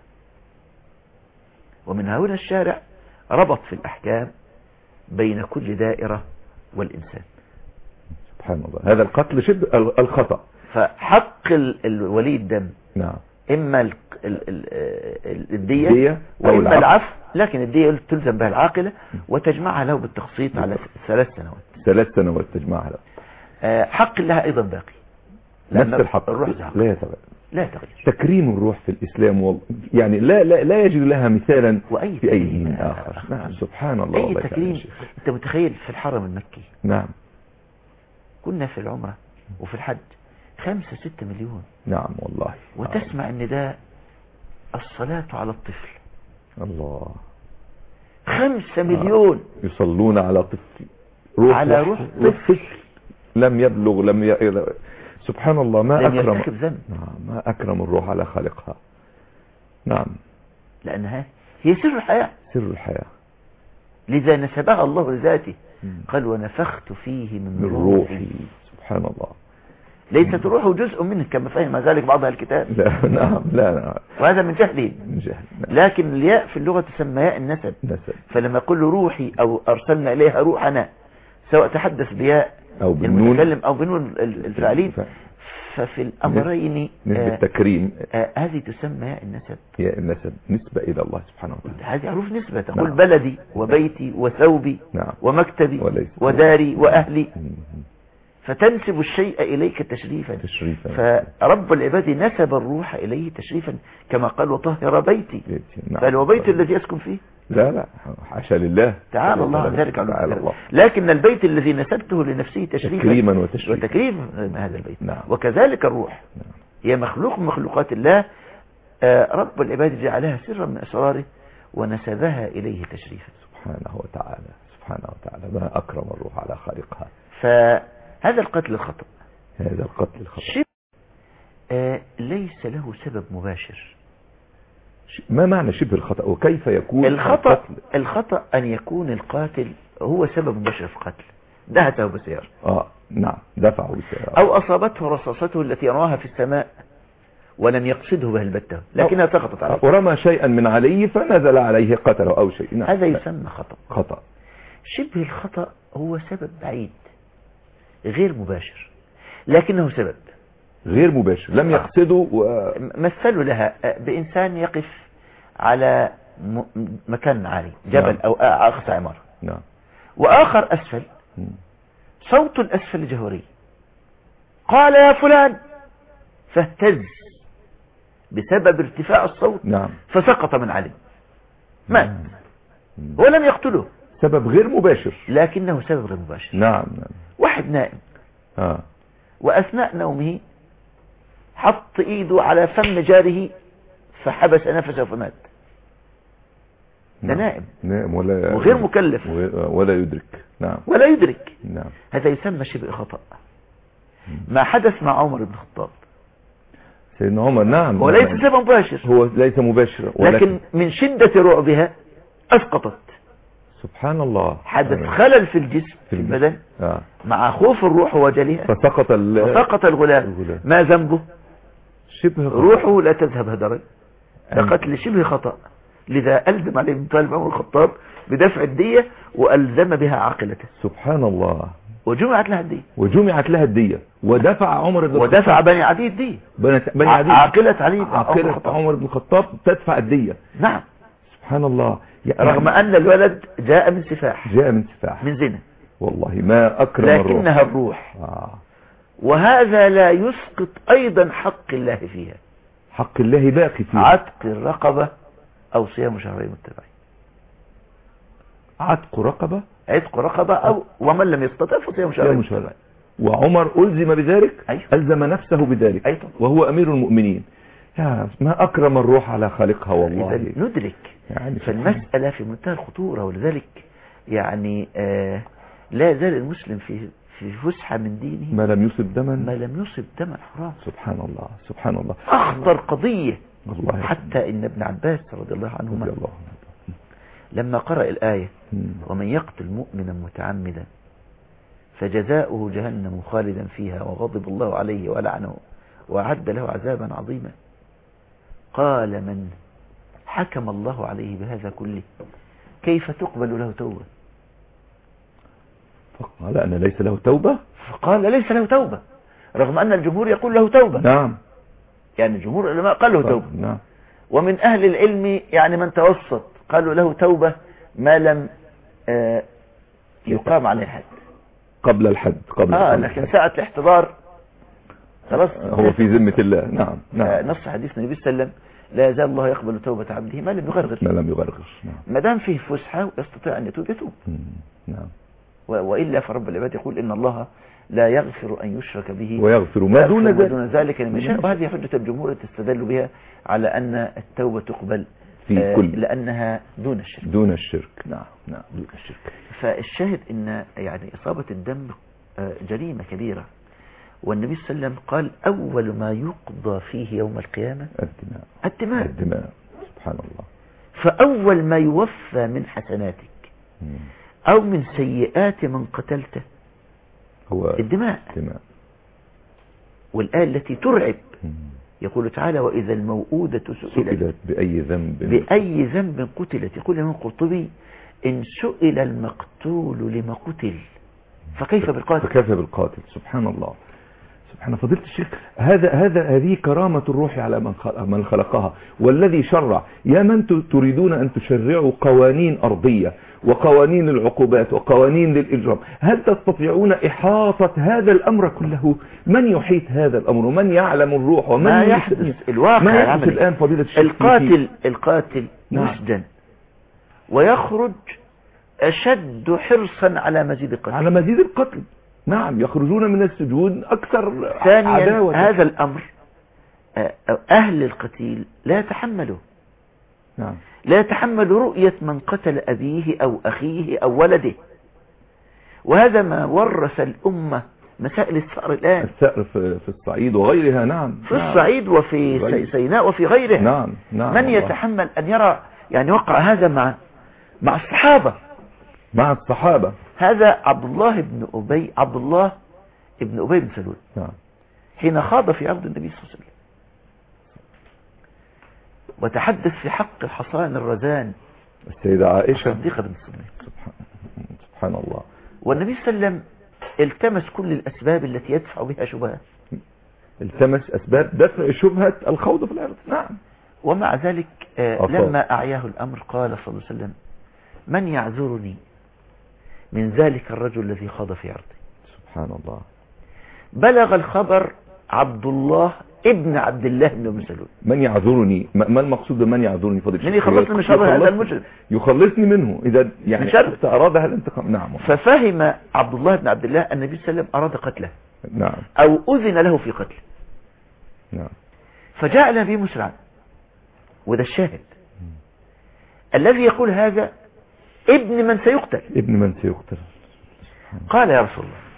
ومن هنا الشارع ربط في الأحكام بين كل دائرة والإنسان. سبحان الله. هذا القتل شبه الخطأ. فحق الولي الدم نعم. إما ال ال ال الدية وإما العفو، لكن الدية تلزم بها العاقلة وتجمعها له بالتخصيص على ثلاث سنوات. ثلاث سنوات تجمعها له. حق لها أيضا باقي. نفس الحق. الروح لا يتغير. لا تغير. تكريم الروح في الإسلام وال... يعني لا لا لا يجد لها مثالا وأي في أي دين آخر. نعم. سبحان الله. أي تكريم. أنت متخيل في الحرم المكي. نعم. كنا في العمرة وفي الحج خمسة ستة مليون. نعم والله. وتسمع النداء الصلاة على الطفل. الله. خمسة مليون يصلون على طفل. روح على روح طفل لم يبلغ لم ي... سبحان الله. ما لم أكرم يرتكب ذنب. نعم. ما أكرم الروح على خالقها. نعم. لأنها هي سر الحياة. سر الحياة. لذا نسبها الله لذاته قال ونفخت فيه من, من روحي. روحي. سبحان الله. ليست روحه جزء منه كما فهم ذلك بعض أهل الكتاب. لا نعم لا نعم. وهذا من جهله. من جهل. نعم. لكن الياء في اللغة تسمى ياء النسب. نسب. فلما يقول له روحي أو أرسلنا إليها روحنا، سواء تحدث بياء أو بالنون المتكلم أو بنون الفاعلين، ففي الأمرين نسبة تكريم. آه هذه تسمى ياء النسب. ياء النسب نسبة إلى الله سبحانه وتعالى. هذه حروف نسبة. تقول نعم. بلدي وبيتي وثوبي نعم. ومكتبي وليس. وداري وأهلي، مم. فتنسب الشيء إليك تشريفا. تشريفا. فرب العباد نسب الروح إليه تشريفا، كما قال وطهر بيتي. نعم. قال وبيت الذي أسكن فيه. لا لا حاشا لله تعالى الله عن ذلك. تعالى الله. لكن البيت الذي نسبته لنفسه تشريفا تكريما وتشريفا وتكريم هذا البيت. نعم. وكذلك الروح. نعم. هي مخلوق من مخلوقات الله. آه رب العباد جعلها سرا من أسراره ونسبها إليه تشريفا سبحانه وتعالى. سبحانه وتعالى. ما أكرم الروح على خالقها. فهذا القتل الخطأ. هذا القتل الخطأ. شبه آه ليس له سبب مباشر. ما معنى شبه الخطأ وكيف يكون الخطأ؟ القتل؟ الخطأ أن يكون القاتل هو سبب مباشر في القتل. دهته بسيارة. آه نعم دفعه بسيارة. أو أصابته رصاصته التي رماها في السماء ولم يقصده بها البتة لكنها سقطت عليه. ورمى شيئا من عليه فنزل عليه قتله أو شيء. نعم. هذا يسمى خطأ. خطأ. شبه الخطأ هو سبب بعيد غير مباشر لكنه سبب غير مباشر لم يقصده. و... مثلوا لها بإنسان يقف على م... مكان عالي جبل. نعم. أو أقصى عمارة. نعم. وآخر أسفل. م. صوت الأسفل جهوري، قال يا فلان، فاهتز بسبب ارتفاع الصوت. نعم. فسقط من علم مات. نعم. ولم يقتله. سبب غير مباشر لكنه سبب غير مباشر. نعم. نعم. واحد نائم. آه. وأثناء نومه حط إيده على فم جاره فحبس نفسه فمات. ده نائم. نائم ولا وغير مكلف ولا يدرك. نعم. ولا يدرك. نعم. هذا يسمى شبه خطأ. ما حدث مع عمر بن الخطاب سيدنا عمر. نعم. وليس سبب مباشر. هو ليس مباشر ولكن لكن من شدة رعبها أسقطت. سبحان الله. حدث خلل في الجسم في البدن. آه. مع خوف الروح وجلها فسقط ال... فسقط الغلام. الغلام. ما ذنبه؟ شبه خطأ. روحه لا تذهب هدرا. لقتل شبه خطأ. لذا ألزم عليه ابن طالب عمر الخطاب بدفع الدية وألزم بها عاقلته. سبحان الله. وجمعت لها الدية. وجمعت لها الدية ودفع عمر بن الخطاب. ودفع بني عدي الدية. بني عدي. عاقلة علي عاقلة عمر بن الخطاب تدفع الدية. نعم. سبحان الله. يعني رغم أن الولد جاء من سفاح. جاء من سفاح. من زنا. والله ما أكرم لكنها الروح. الروح. آه. وهذا لا يسقط أيضا حق الله فيها. حق الله باقي فيها. عتق الرقبة أو صيام شهرين متبعين. عتق رقبة. عتق رقبة أو ومن لم يستطع فصيام شهرين متبعين. وعمر ألزم بذلك. أيوه. ألزم نفسه بذلك. أيوه. وهو أمير المؤمنين. يا ما أكرم الروح على خالقها والله. إذا ندرك يعني فالمسألة في منتهى الخطورة. ولذلك يعني آه لا يزال المسلم في في فسحة من دينه ما لم يصب دما ما لم يصب دما حرام. سبحان الله. سبحان الله. أخطر قضية. والله. حتى إن ابن عباس رضي الله عنهما رضي الله لما قرأ الآية ومن يقتل مؤمنا متعمدا فجزاؤه جهنم خالدا فيها وغضب الله عليه ولعنه وأعد له عذابا عظيما، قال من حكم الله عليه بهذا كله كيف تقبل له توبة؟ فقال أن ليس له توبة. فقال ليس له توبة رغم أن الجمهور يقول له توبة. نعم. يعني جمهور العلماء قال له توبة. نعم. ومن أهل العلم يعني من توسط قالوا له توبة ما لم آه يقام عليه الحد. قبل الحد. قبل آه لكن ساعة الاحتضار خلاص هو في ذمة الله. نعم. نعم. آه نص حديث النبي صلى الله عليه وسلم لا يزال الله يقبل توبة عبده ما لم يغرغر. ما لم يغرغر. نعم. ما دام فيه فسحة ويستطيع أن يتوب يتوب. نعم. وإلا فرب العباد يقول إن الله لا يغفر أن يشرك به ويغفر ما دون ذلك, دون ذلك لمن يشاء. وهذه حجة الجمهور تستدل بها على أن التوبة تقبل في آه كل لأنها دون الشرك. دون الشرك. نعم. نعم. دون الشرك. فالشاهد إن يعني إصابة الدم آه جريمة كبيرة. والنبي صلى الله عليه وسلم قال أول ما يقضى فيه يوم القيامة الدماء. الدماء. الدماء. سبحان الله. فأول ما يوفى من حسناتك مم. أو من سيئات من قتلته هو الدماء. الدماء. والآية التي ترعب يقول تعالى وإذا الموءودة سئلت سئلت بأي ذنب بأي ذنب قتلت. يقول الإمام القرطبي إن سئل المقتول لما قتل فكيف بالقاتل. فكيف بالقاتل. سبحان الله. سبحان فضيلة الشيخ. هذا هذا هذه كرامة الروح على من من خلقها والذي شرع. يا من تريدون أن تشرعوا قوانين أرضية وقوانين العقوبات وقوانين للإجرام، هل تستطيعون إحاطة هذا الأمر كله؟ من يحيط هذا الأمر ومن يعلم الروح ومن ما يحدث الواقع ما يحدث الآن فضيلة الشيخ؟ القاتل القاتل نعم. يسجن ويخرج أشد حرصا على مزيد القتل على مزيد القتل. نعم يخرجون من السجون أكثر ثانيا عداوة. هذا الأمر أهل القتيل لا يتحملوا نعم. لا يتحمل رؤية من قتل أبيه أو أخيه أو ولده. وهذا ما ورث الأمة مسائل الثأر الآن. الثأر في الصعيد وغيرها. نعم. في نعم. الصعيد وفي غير. سيناء وفي غيرها. نعم. نعم. من الله. يتحمل أن يرى يعني وقع هذا مع مع الصحابة مع الصحابة. هذا عبد الله بن أبي عبد الله بن أبي بن سلول نعم. حين خاض في عرض النبي صلى الله عليه وسلم وتحدث في حق الحصان الرزان السيدة عائشة صديقة بن الصديق. سبحان, سبحان الله. والنبي صلى الله عليه وسلم التمس كل الأسباب التي يدفع بها شبهات. التمس أسباب دفع شبهة الخوض في العرض. نعم. ومع ذلك آه لما أعياه الأمر قال صلى الله عليه وسلم من يعذرني من ذلك الرجل الذي خاض في عرضي. سبحان الله. بلغ الخبر عبد الله ابن عبد الله بن أبي سلول. من يعذرني ما المقصود بمن يعذرني فضيلة من يخلصني من شر هذا المجرم يخلصني منه إذا يعني أراد هذا الانتقام. نعم. ففهم عبد الله بن عبد الله النبي صلى الله عليه وسلم أراد قتله. نعم. أو أذن له في قتله. نعم. فجاء النبي مسرعا وده الشاهد الذي يقول هذا ابن من سيقتل. ابن من سيقتل. قال يا رسول الله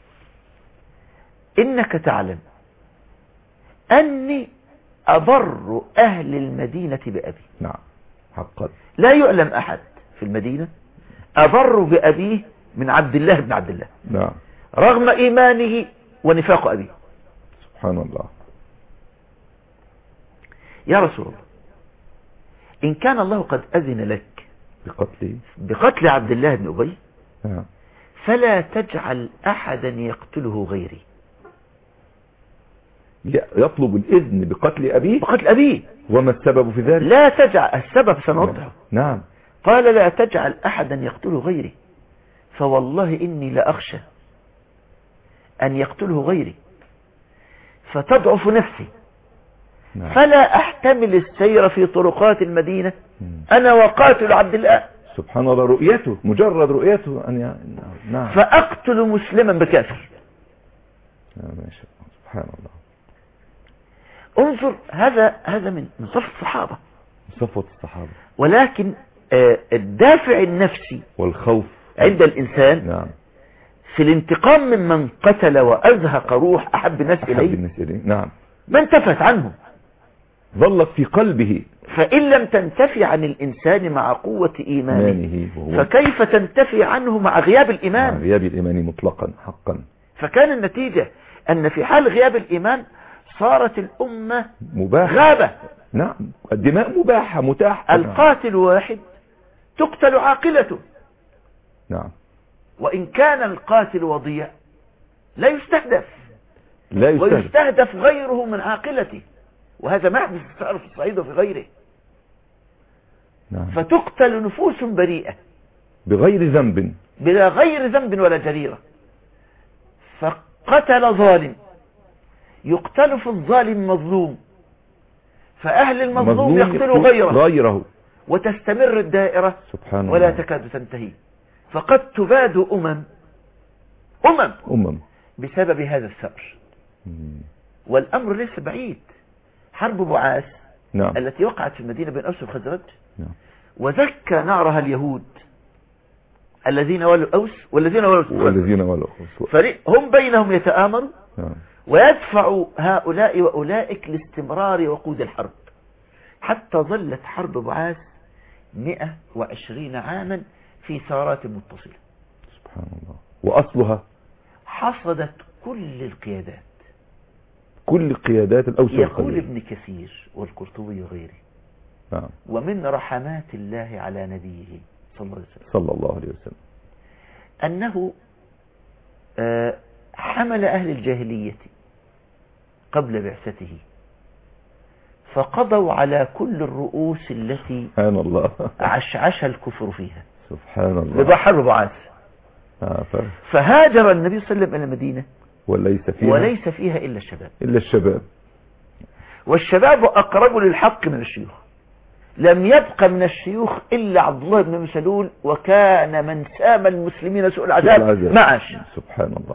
إنك تعلم أني أبر أهل المدينة بأبي. نعم حقا. لا يعلم أحد في المدينة أبر بأبيه من عبد الله بن عبد الله. نعم. رغم إيمانه ونفاق أبيه. سبحان الله. يا رسول الله إن كان الله قد أذن لك بقتل بقتل عبد الله بن أبي نعم. فلا تجعل أحدا يقتله غيري. يطلب الإذن بقتل أبيه. بقتل أبيه. وما السبب في ذلك؟ لا تجعل السبب سنوضحه. نعم. قال لا تجعل أحدا يقتله غيري فوالله إني لأخشى أن يقتله غيري فتضعف نفسي. نعم. فلا أحتمل السير في طرقات المدينة أنا وقاتل عبد الله. سبحان الله. رؤيته مجرد رؤيته أن ي... نعم. فأقتل مسلما بكافر. نعم. سبحان الله. انظر هذا هذا من من صف الصحابة صفوة الصحابة. ولكن آه الدافع النفسي والخوف عند الإنسان نعم. في الانتقام ممن قتل وأزهق روح أحب الناس أحب إليه الناس إليه. نعم. ما انتفت عنه ظلت في قلبه. فإن لم تنتفي عن الإنسان مع قوة إيمانه فكيف تنتفي عنه مع غياب الإيمان. مع غياب الإيمان مطلقا حقا. فكان النتيجة أن في حال غياب الإيمان صارت الأمة مباحة. غابة. نعم. الدماء مباحة متاحة. القاتل واحد تقتل عاقلته. نعم. وإن كان القاتل وضيع لا يستهدف. لا يستهدف. ويستهدف غيره من عاقلته وهذا ما يحدث في الصعيد وفي غيره. نعم. فتقتل نفوس بريئة بغير ذنب بلا غير ذنب ولا جريرة. فقتل ظالم يقتل في الظالم مظلوم فأهل المظلوم يقتلوا غيره. غيره وتستمر الدائرة سبحان ولا الله. تكاد تنتهي. فقد تباد أمم أمم أمم بسبب هذا الثأر. والأمر ليس بعيد. حرب بعاث نعم. التي وقعت في المدينة بين أوس والخزرج نعم. وزكى نارها اليهود الذين ولوا أوس والذين ولوا والذين ولوا فريق هم بينهم يتآمروا نعم. ويدفع هؤلاء وأولئك لاستمرار وقود الحرب حتى ظلت حرب بعاث مئة وعشرين عاما في ثارات متصلة. سبحان الله. وأصلها حصدت كل القيادات، كل قيادات الأوس يقول والخزرج. ابن كثير والقرطبي وغيره نعم. ومن رحمات الله على نبيه صلى الله عليه وسلم صلى الله عليه وسلم أنه آه، حمل أهل الجاهلية قبل بعثته فقضوا على كل الرؤوس التي سبحان الله. عشعش الكفر فيها سبحان الله. ببحر بعاث. آه ف... فهاجر النبي صلى الله عليه وسلم إلى المدينة وليس فيها وليس فيها إلا الشباب، إلا الشباب. والشباب أقرب للحق من الشيوخ. لم يبق من الشيوخ إلا عبد الله بن مسلول، وكان من سام المسلمين سوء العذاب معش. سبحان الله.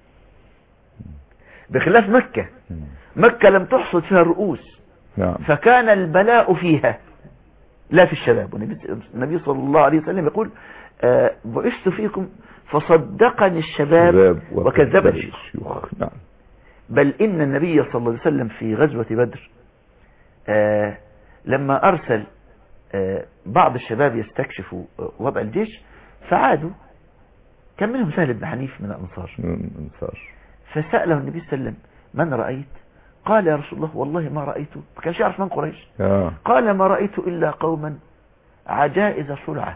بخلاف مكة، مكة لم تحصد فيها الرؤوس، نعم. فكان البلاء فيها لا في الشباب. والنبي صلى الله عليه وسلم يقول آه، بعثت فيكم فصدقني الشباب وكذب الشيوخ. نعم. بل إن النبي صلى الله عليه وسلم في غزوة بدر آه، لما أرسل آه، بعض الشباب يستكشفوا وضع الجيش فعادوا، كان منهم سهل بن حنيف من الأنصار، فسأله النبي صلى الله عليه وسلم من رأيت؟ قال يا رسول الله والله ما رأيته، ما كانش يعرف من قريش. آه. قال ما رأيت إلا قوما عجائز صلعة،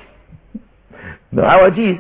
عواجيز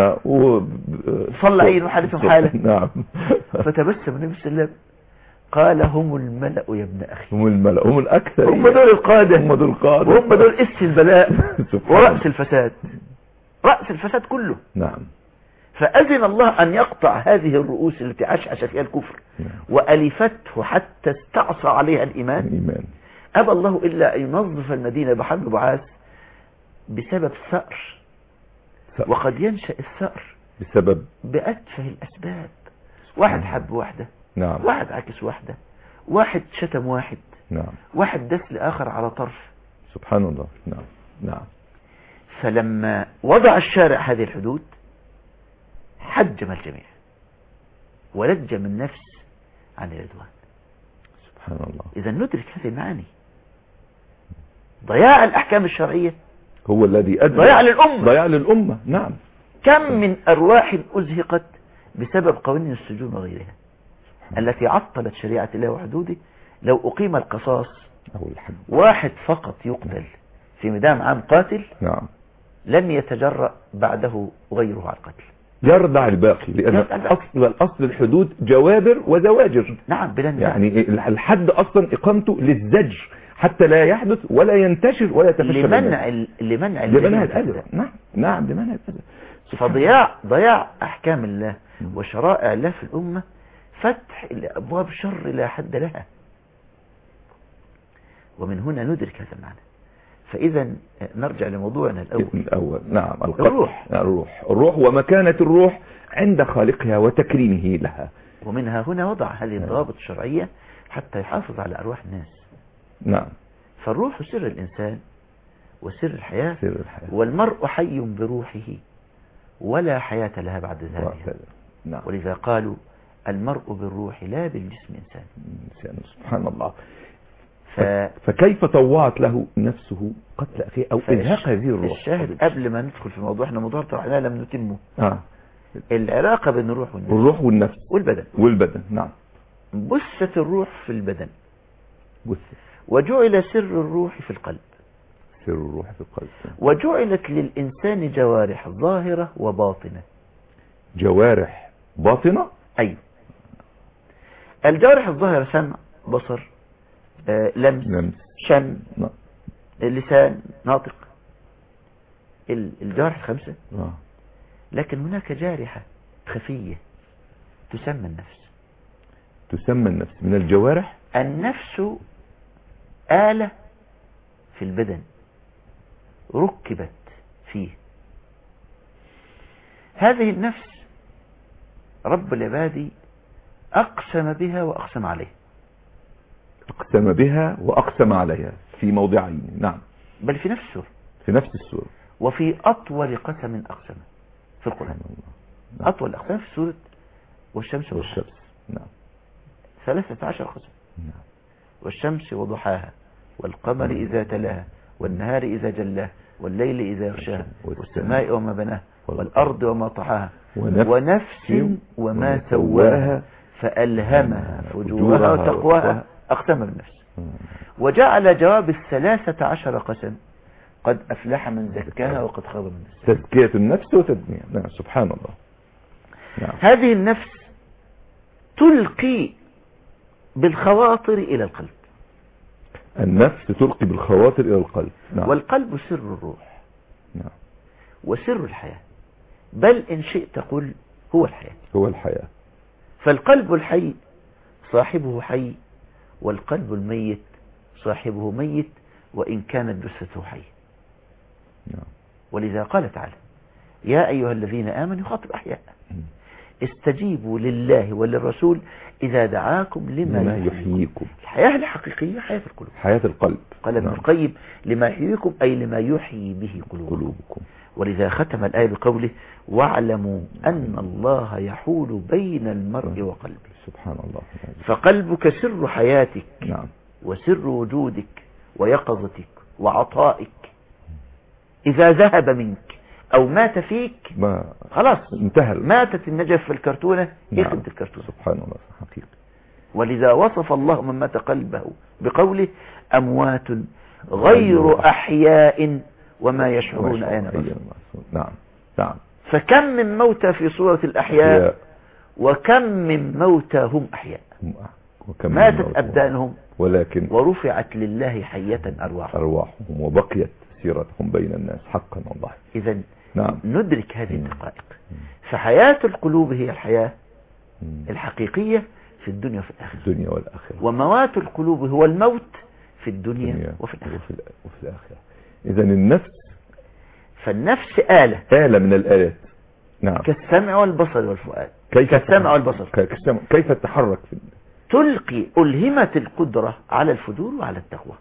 صلعين وحالتهم حالة. نعم. فتبسم النبي صلى الله عليه وسلم قال هم الملأ يا ابن أخي، هم الملأ، هم الأكثر، هم دول القادة، هم دول القادة، وهم دول إس البلاء ورأس الفساد، رأس الفساد كله. نعم. فأذن الله أن يقطع هذه الرؤوس التي عشعش فيها الكفر وألفته حتى استعصى عليها الإيمان. الإيمان. أبى الله إلا أن ينظف المدينة بحرب بعاث بسبب ثأر، وقد ينشأ الثأر بسبب بأتفه الأسباب. واحد حب واحدة، نعم. واحد عكس واحدة، واحد شتم واحد، نعم. واحد دس لآخر على طرف. سبحان الله. نعم. نعم. فلما وضع الشارع هذه الحدود حجم الجميع ولجم النفس عن العدوان. سبحان الله. إذا ندرك هذه المعاني. ضياع الأحكام الشرعية هو الذي أدى ضياع للأمة، ضياع للأمة. نعم. كم من أرواح أزهقت بسبب قوانين السجون وغيرها التي عطلت شريعة الله وحدوده. لو أقيم القصاص أو الحد، واحد فقط يقتل في ميدان عام قاتل، نعم، لم يتجرأ بعده غيره على القتل، يردع الباقي، لأن أصل الأصل الحدود جوابر وزواجر. نعم بلا نزاع. يعني الحد أصلا إقامته للزجر حتى لا يحدث ولا ينتشر ولا يتفشى لمنع ال... لمنع لمنع الأذى. نعم نعم لمنع الأذى. فضياع ضياع أحكام الله وشرائع الله في الأمة فتح أبواب شر لا حد لها. ومن هنا ندرك هذا المعنى. فإذا نرجع لموضوعنا الأول الأول. نعم. الروح. الروح الروح ومكانة الروح عند خالقها وتكريمه لها. ومنها هنا وضع هذه الضوابط الشرعية حتى يحافظ على أرواح الناس. نعم. فالروح سر الإنسان وسر الحياة، سر الحياة. والمرء حي بروحه ولا حياة لها بعد ذلك. نعم. ولذا قالوا المرء بالروح لا بالجسم إنسان. سبحان الله. ف... فكيف طوعت له نفسه قتل أخيه أو إلهاق هذه الروح؟ الشاهد قبل ما ندخل في موضوع احنا موضوع طرحناه لم نتمه. آه. العلاقة بين الروح والنفس، الروح والنفس والبدن والبدن. نعم. بثت الروح في البدن، بثت، وجعل سر الروح في القلب. سر الروح في القلب. وجعلت للإنسان جوارح ظاهرة وباطنة. جوارح باطنة. أيوة. الجوارح الظاهرة سمع، بصر، آه، لمس، لمس، شم، نعم، اللسان، ناطق، الجوارح الخمسة. آه. لكن هناك جارحة خفية تسمى النفس. تسمى النفس من الجوارح. النفس آلة في البدن ركبت فيه. هذه النفس رب العباد أقسم بها وأقسم عليها. أقسم بها وأقسم عليها في موضعين. نعم. بل في نفس السورة. في نفس السورة. وفي أطول قسم أقسم في القرآن. نعم. أطول أقسام في سورة والشمس والشمس. نعم. ثلاثة عشر قسم. نعم. والشمس وضحاها والقمر إذا تلاها والنهار إذا جلاها والليل إذا يغشاها والسماء والسماء وما بناها والأرض والأرض وما طحاها ونفس ونفس وما سواها فألهمها فجورها وتقواها أقسم بالنفس. وجعل جواب الثلاثة عشر قسم قد أفلح من زكاها وقد خاب من دساها. تزكية النفس وتدمية. نعم سبحان الله. نعم. هذه النفس تلقي بالخواطر إلى القلب. النفس تلقي بالخواطر إلى القلب. نعم. والقلب سر الروح. نعم. وسر الحياة، بل إن شئت قل هو الحياة. هو الحياة. فالقلب الحي صاحبه حي، والقلب الميت صاحبه ميت وإن كانت جثته حي. نعم. ولذا قال تعالى يا أيها الذين آمنوا يخاطب أحياء استجيبوا لله وللرسول إذا دعاكم لما, لما يحييكم. يحييكم. الحياة الحقيقية حياة القلوب. حياة القلب. قال ابن نعم. القيم لما يحييكم أي لما يحيي به قلوبكم. قلوبكم. ولذا ختم الآية بقوله واعلموا أن الله يحول بين المرء وقلبه. سبحان الله. فقلبك سر حياتك. نعم. وسر وجودك ويقظتك وعطائك. إذا ذهب منك أو مات فيك ما خلاص انتهى. ماتت النجف في الكرتونة. نعم. يخدم الكرتونة. سبحان الله حقيقي. ولذا وصف الله من مات قلبه بقوله أموات غير أحياء وما يشعرون أين بصر. نعم. نعم. فكم من موتى في صورة الأحياء وكم من موتى هم أحياء وكم ماتت أبدانهم ولكن ورفعت لله حية أرواحهم أرواحهم وبقيت سيرتهم بين الناس حقا والله. إذا نعم. ندرك هذه الدقائق. فحياة القلوب هي الحياة الحقيقية في الدنيا وفي الآخرة. الدنيا والآخرة. وموات القلوب هو الموت في الدنيا, الدنيا وفي الآخرة. وفي, وفي الآخرة. إذا النفس فالنفس آلة آلة من الآلات. نعم. كالسمع والبصر والفؤاد. كيف كالسمع والبصر. كيف تتحرك في تلقي ألهمت القدرة على الفجور وعلى التقوى.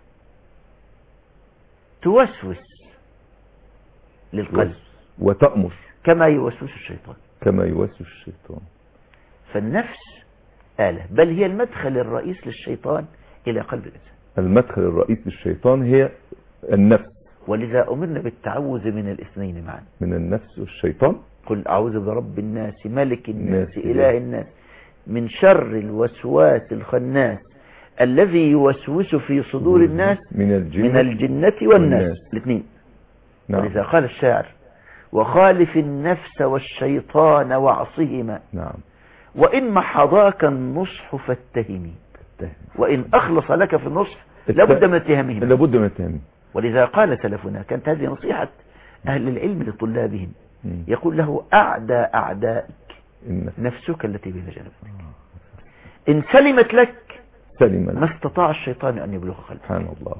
توسوس للقلب وتأمر كما يوسوس الشيطان. كما يوسوس الشيطان. فالنفس آلة، بل هي المدخل الرئيس للشيطان إلى قلب الإنسان. المدخل الرئيس للشيطان هي النفس. ولذا أمرنا بالتعوذ من الاثنين معا، من النفس والشيطان. قل أعوذ برب الناس ملك الناس إله الناس من شر الوسواس الخناس الذي يوسوس في صدور الناس من الجنة, من الجنة والناس الاثنين. نعم. ولذا قال الشاعر وخالف النفس والشيطان وعصهما. نعم. وإن محضاك النصح فاتهمي وإن أخلص لك في النصح لابد من اتهامهم. لابد من اتهامهم. ولذا قال سلفنا كانت هذه نصيحة أهل العلم لطلابهم. يقول له أعدى أعدائك نفسك التي بين جنبك إن سلمت لك سلم ما استطاع الشيطان أن يبلغ قلبك. سبحان الله.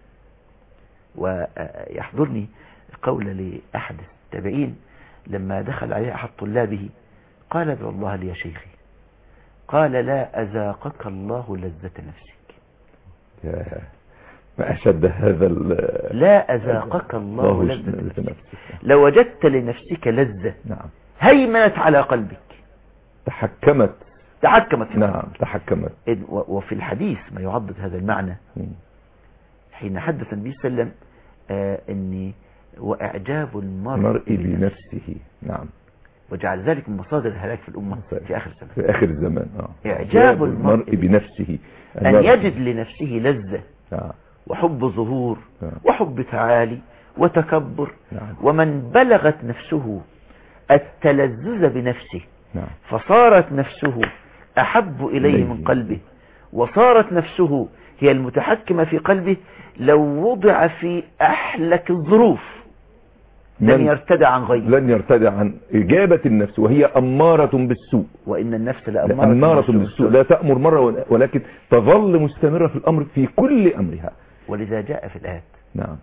ويحضرني قول لأحد التابعين لما دخل عليه أحد طلابه قال ادعو الله لي يا شيخي، قال لا أذاقك الله لذة نفسك. يا ما أشد هذا. لا أذاقك الله لذة نفسك. لو وجدت لنفسك لذة نعم هيمنت على قلبك تحكمت تحكمت نعم تحكمت. وفي الحديث ما يعضد هذا المعنى حين حدث النبي صلى الله عليه وسلم آه اني وإعجاب المرء بنفسه. نعم. وجعل ذلك من مصادر الهلاك في الأمة في آخر الزمان. في آخر الزمان. آه. إعجاب المرء بنفسه أن يجد لنفسه لذة آه. وحب ظهور آه. وحب تعالي وتكبر. نعم. ومن بلغت نفسه التلذذ بنفسه نعم. فصارت نفسه أحب إليه من قلبه وصارت نفسه هي المتحكمة في قلبه لو وضع في أحلك الظروف لن يرتدع عن غيره. لن يرتدع عن إجابة النفس وهي أمارة بالسوء. وإن النفس لأمارة, لأمارة بالسوء لا تأمر مرة ولكن تظل مستمرة في الأمر في كل أمرها. ولذا جاء في الآيات نعم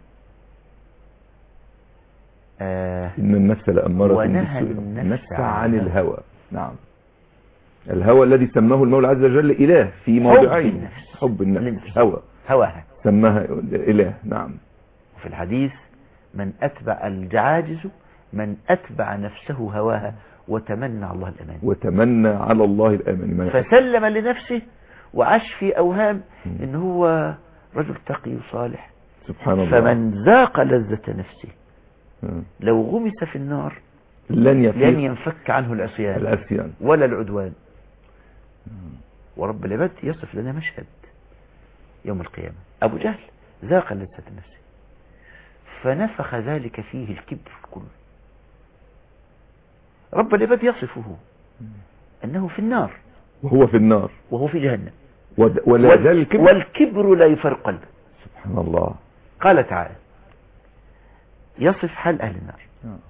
آه إن النفس لأمارة ونهى بالسوء النفس عن الهوى. نعم. الهوى الذي سماه المولى عز وجل إله في موضعين. حب النفس هوى هواها سماها إله. نعم. وفي الحديث من أتبع الجعاجز من أتبع نفسه هواها وتمنى على الله الأمان. وتمنى على الله الأمان. فسلم لنفسه وعاش في أوهام إن هو رجل تقي وصالح. سبحان الله. فمن ذاق لذة نفسه لو غمس في النار لن يفيق لن ينفك عنه العصيان العصيان ولا العدوان. ورب العباد يصف لنا مشهد يوم القيامة. أبو جهل ذاق لذة النفس فنفخ ذلك فيه الكبر كله. رب العباد يصفه أنه في النار وهو في النار وهو في جهنم ولا زال الكبر والكبر لا يفارق قلبه. سبحان الله. قال تعالى يصف حال أهل النار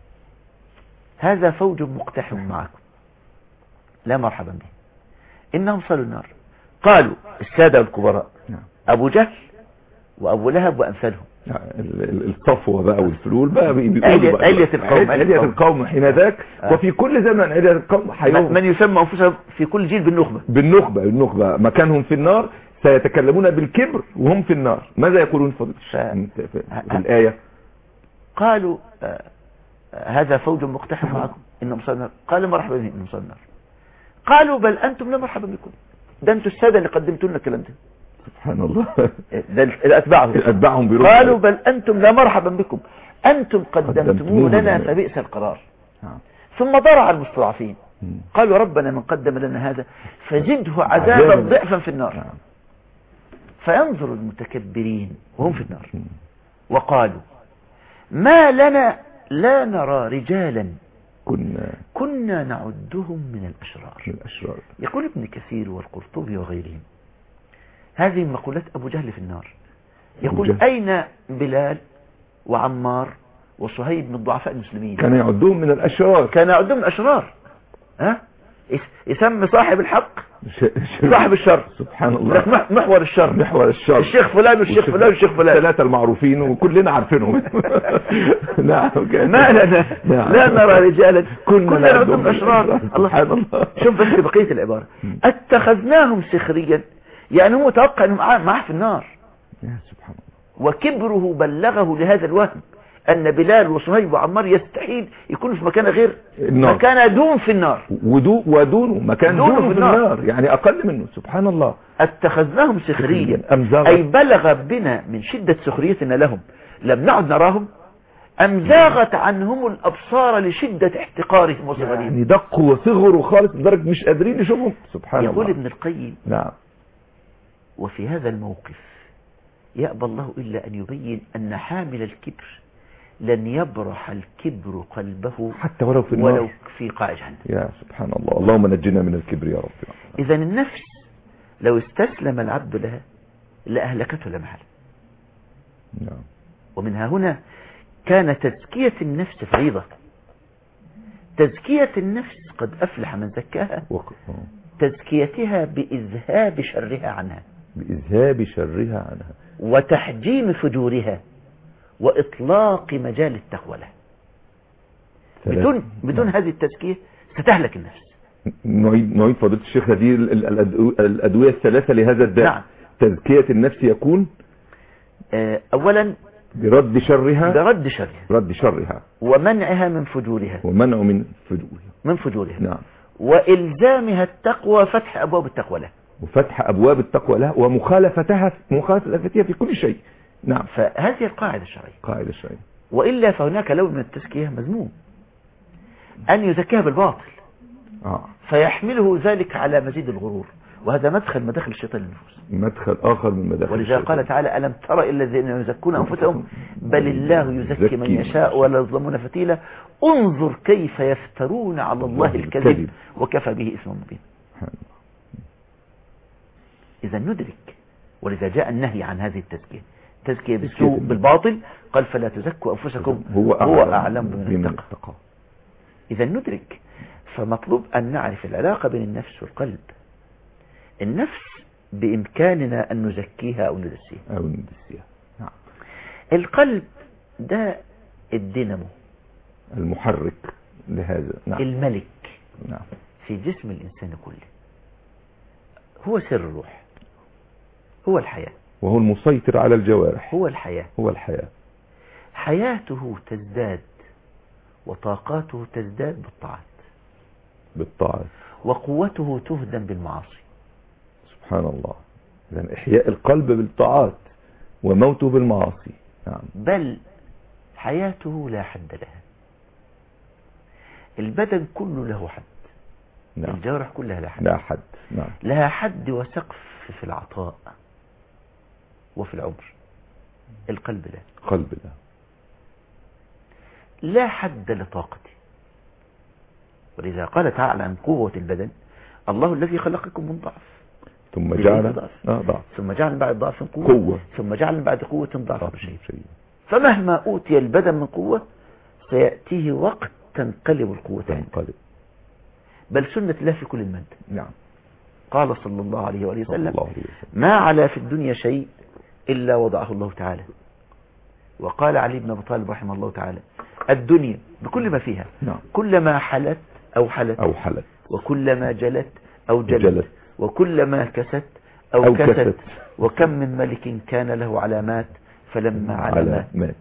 هذا فوج مقتحم معكم لا مرحبا به إنهم صلوا النار. قالوا السادة الكبراء أبو جهل وأبو لهب وأمثالهم الصفوة بقى والفلول بقى بيقولوا بقى علية القوم علية القوم حين ذاك آه. وفي كل زمن علية القوم حيوم من يسمى أنفسهم في كل جيل بالنخبة بالنخبة النخبة مكانهم في النار سيتكلمون بالكبر وهم في النار. ماذا يقولون فضل ف... في الآية؟ قالوا آه هذا فوج مقتحم معكم إنهم صلوا النار. قالوا مرحبا بهم إنهم صلوا النار. قالوا بل أنتم لا مرحبا بكم ده أنتم السادة اللي قدمتوا لنا الكلام ده. سبحان الله. الأتباعهم أتباعهم قالوا بل أنتم لا مرحبا بكم أنتم قدمتموه لنا فبئس القرار. ثم ضرع المستضعفين قالوا ربنا من قدم لنا هذا فزده عذابا ضعفا في النار. فينظر المتكبرين وهم في النار وقالوا ما لنا لا نرى رجالا كنا كنا نعدهم من الأشرار. من الأشرار. يقول ابن كثير والقرطبي وغيرهم هذه مقولات أبو جهل في النار. يقول أين بلال وعمار وصهيب من ضعفاء المسلمين؟ كان يعدهم من الأشرار. كان يعدهم من الأشرار. ها يسمي صاحب الحق صاحب الشر. سبحان الله. محور الشر محور الشر الشيخ فلان والشيخ فلان والشيخ فلان ثلاثة المعروفين وكلنا عارفينهم. نعم ما لنا لا نرى رجالا كنا نعدهم من الأشرار. سبحان الله. شوف بس بقية العبارة اتخذناهم سخريا يعني هو متوقع انه معه في النار. يا سبحان الله. وكبره بلغه لهذا الوهم ان بلال وصهيب وعمار يستحيل يكونوا في مكان غير النار. مكان دون في النار ودو ودونه مكان دون, دون في النار. النار يعني اقل منه. سبحان الله. اتخذناهم سخريا اي بلغ بنا من شدة سخريتنا لهم لم نعد نراهم ام زاغت عنهم الابصار لشدة احتقارهم وصغرهم. يعني دقوا وصغروا خالص لدرجة مش قادرين يشوفهم. سبحان يقول الله. يقول ابن القيم نعم وفي هذا الموقف يأبى الله إلا أن يبين أن حامل الكبر لن يبرح الكبر قلبه حتى ولو في النار ولو في قاع جهنم. يا سبحان الله. اللهم نجنا من الكبر يا رب. إذا النفس لو استسلم العبد لها لأهلكته لا محالة. نعم. ومنها هنا كان تزكية النفس فريضة. تزكية النفس قد أفلح من زكاها. تزكيتها بإذهاب شرها عنها بإذهاب شرها عنها وتحجيم فجورها وإطلاق مجال التقوى لها. بدون, بدون هذه التزكية ستهلك النفس. نعيد نعيد فضيلة الشيخ هذه الأدوية الثلاثة لهذا الداء. نعم. تزكية النفس يكون أولا برد شرها برد شرها رد شرها ومنعها من فجورها ومنع من فجورها من فجورها نعم. وإلزامها التقوى فتح أبواب التقوى لها وفتح أبواب التقوى لها ومخالفتها مخالفتها في كل شيء. نعم. فهذه القاعدة الشرعية. قاعدة الشرعية. وإلا فهناك لون من التزكية مذموم أن يزكيها بالباطل آه. فيحمله ذلك على مزيد الغرور وهذا مدخل مداخل الشيطان للنفوس. مدخل آخر من مداخل ولذا قال تعالى ألم ترى إلا الذين يزكون أنفسهم بل الله يزكي من يشاء ولا يظلمون فتيلا انظر كيف يفترون على الله الكذب وكفى به اسم مبين. إذا ندرك ولذا جاء النهي عن هذه التزكية. تزكية بالسوء بالباطل قال فلا تزكوا أنفسكم هو أعلم, هو أعلم بمن اتقى. إذا ندرك فمطلوب أن نعرف العلاقة بين النفس والقلب. النفس بإمكاننا أن نزكيها أو ندسيها أو ندسيها. نعم. القلب ده الدينامو المحرك لهذا. نعم. الملك. نعم. في جسم الإنسان كله هو سر الروح هو الحياة وهو المسيطر على الجوارح هو الحياة هو الحياة. حياته تزداد وطاقاته تزداد بالطاعات بالطاعات وقوته تهدم بالمعاصي. سبحان الله. إذن إحياء القلب بالطاعات وموته بالمعاصي. نعم. بل حياته لا حد لها. البدن كله له حد. نعم. الجوارح كلها لها حد. لا حد. نعم. لها حد وسقف في العطاء وفي العمر. القلب لا. قلب لا. لا حد لطاقته. ولذا قال تعالى عن قوة البدن: الله الذي خلقكم من ضعف ثم جعل ضعف. آه ضعف ثم جعل من بعد ضعف قوة, قوة. ثم جعل من بعد قوة ضعف شيء. شيء. فمهما أوتي البدن من قوة سيأتيه وقت تنقلب القوة عنده. تنقلب. بل سنة الله في كل المادة. نعم. قال صلى الله عليه وآله صلى وسلم: الله عليه وسلم: ما علا في الدنيا شيء إلا وضعه الله تعالى. وقال علي بن أبي طالب رحمه الله تعالى: الدنيا بكل ما فيها نعم. كلما حلت أو حلت أو حلت وكلما جلت أو جلت, جلت. وكلما كست أو, أو كست, كست. وكم من ملك كان له علامات فلما على مات.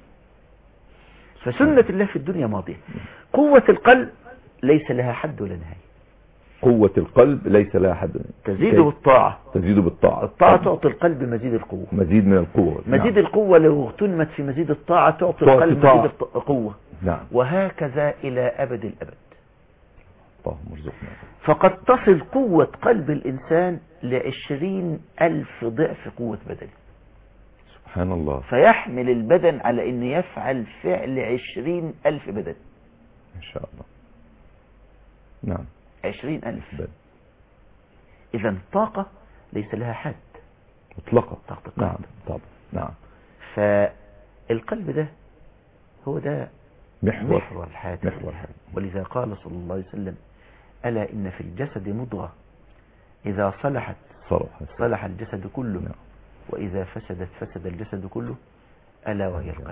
فسنة الله في الدنيا ماضية. قوة القلب ليس لها حد ولا نهاية. قوة القلب ليس لها حد. تزيد بالطاعة. تزيد بالطاعة. الطاعة تعطي القلب مزيد القوة. مزيد من القوة. مزيد نعم. القوة لو اغتنمت في مزيد الطاعة تعطي تعطي القلب طاعة. مزيد القوة. نعم. وهكذا إلى أبد الأبد. اللهم ارزقنا. فقد تصل قوة قلب الإنسان لعشرين ألف ضعف قوة بدنه. سبحان الله. فيحمل البدن على أن يفعل فعل عشرين ألف بدن. إن شاء الله. نعم. عشرين ألف بدن. إذا طاقة ليس لها حد مطلقة. طاقة القلب. نعم طبعا. نعم. فالقلب ده هو ده محور محور الحياة. محور الحياة. ولذا قال صلى الله عليه وسلم: ألا إن في الجسد مضغة إذا صلحت صلح صلح الجسد كله. نعم. وإذا فسدت فسد الجسد كله ألا وهي القلب.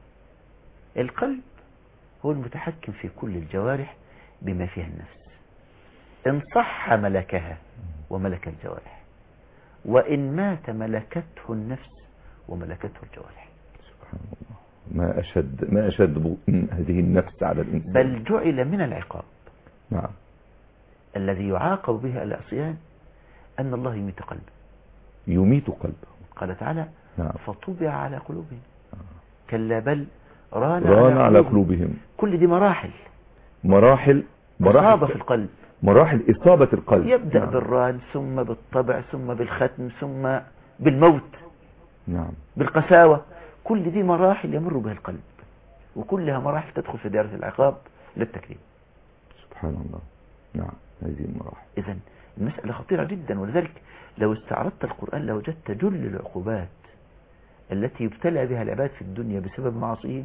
القلب هو المتحكم في كل الجوارح بما فيها النفس. إن صح ملكها وملك الجوارح، وإن مات ملكته النفس وملكته الجوارح. سبحان الله. ما أشد ما أشد هذه النفس على الإنسان. بل جعل من العقاب نعم. الذي يعاقب به العصيان أن الله يميت قلبه. يميت قلبه. قال تعالى: نعم. فطبع على قلوبهم. كلا بل ران, ران على على قلوبهم. كل دي مراحل مراحل إصابة في القلب. مراحل إصابة القلب. يبدأ نعم. بالران ثم بالطبع ثم بالختم ثم بالموت. نعم. بالقساوة. كل دي مراحل يمر بها القلب، وكلها مراحل تدخل في دائرة العقاب للتكريم. سبحان الله. نعم. هذه المراحل. إذن المسألة خطيرة جدا. ولذلك لو استعرضت القرآن لوجدت جل العقوبات التي يبتلى بها العباد في الدنيا بسبب معاصيهم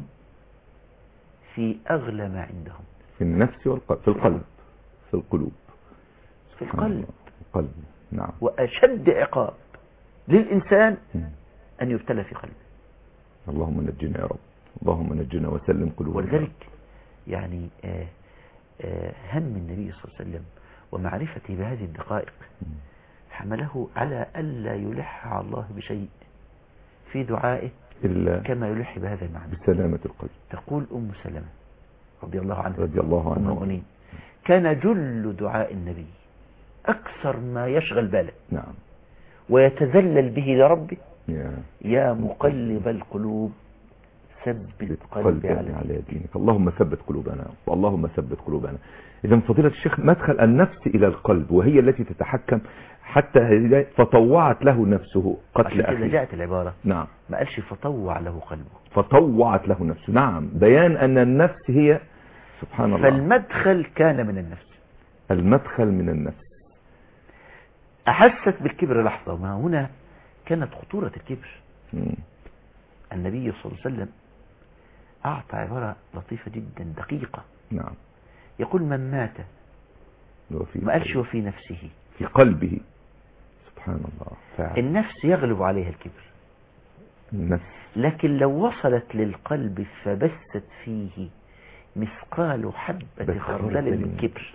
في أغلى ما عندهم، في النفس والقلب. في القلب. في القلوب. في القلب. القلب. نعم. وأشد عقاب للإنسان أن يبتلى في قلبه. اللهم نجنا يا رب. اللهم نجنا وسلم قلوبنا. ولذلك يعني آه آه هم النبي صلى الله عليه وسلم ومعرفته بهذه الدقائق حمله على ألا يلح على الله بشيء في دعائه إلا كما يلح بهذا المعنى بسلامة القلب. تقول أم سلمة رضي الله عنها رضي الله عنها المؤمنين: كان جل دعاء النبي أكثر ما يشغل باله. نعم. ويتذلل به لربه: يا, يا مقلب القلوب ثبت قلبي على, على دينك. اللهم ثبت قلوبنا. اللهم ثبت قلوبنا. إذا فضيلة الشيخ، مدخل النفس إلى القلب وهي التي تتحكم حتى فطوعت له نفسه قتل أخيه. عشان جاءت العبارة. نعم. ما قالش فطوع له قلبه. فطوعت له نفسه. نعم. بيان أن النفس هي سبحان الله. فالمدخل كان من النفس. المدخل من النفس. أحست بالكبر لحظة. ما هنا كانت خطورة الكبر. م. النبي صلى الله عليه وسلم أعطى عبارة لطيفة جدا دقيقة. نعم. يقول: من مات ما قالش وفي نفسه، في قلبه. سبحان الله. فعلا. النفس يغلب عليها الكبر. النفس. لكن لو وصلت للقلب فبثت فيه مثقال حبة خردل من كبر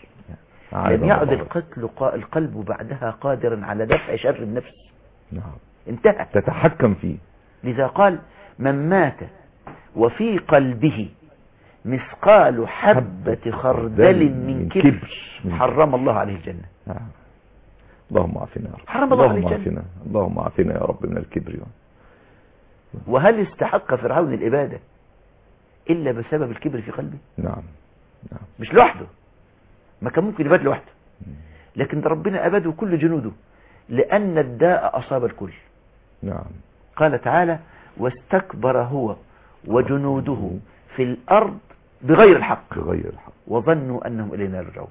لم يعد القتل القلب بعدها قادرا على دفع شر النفس. نعم. انتهى. تتحكم فيه. لذا قال: من مات وفي قلبه مثقال حبة خردل من كبر حرم الله عليه الجنة. آه. اللهم عافنا يا رب. حرم الله عليه الجنة. اللهم عافنا يا رب من الكبر. وهل استحق فرعون الإبادة إلا بسبب الكبر في قلبه. نعم نعم. مش لوحده، ما كان ممكن يباد لوحده، لكن ربنا أباده كل جنوده لأن الداء أصاب الكل. نعم. قال تعالى واستكبر هو وجنوده في الأرض بغير الحق بغير الحق وظنوا أنهم إلينا يرجعون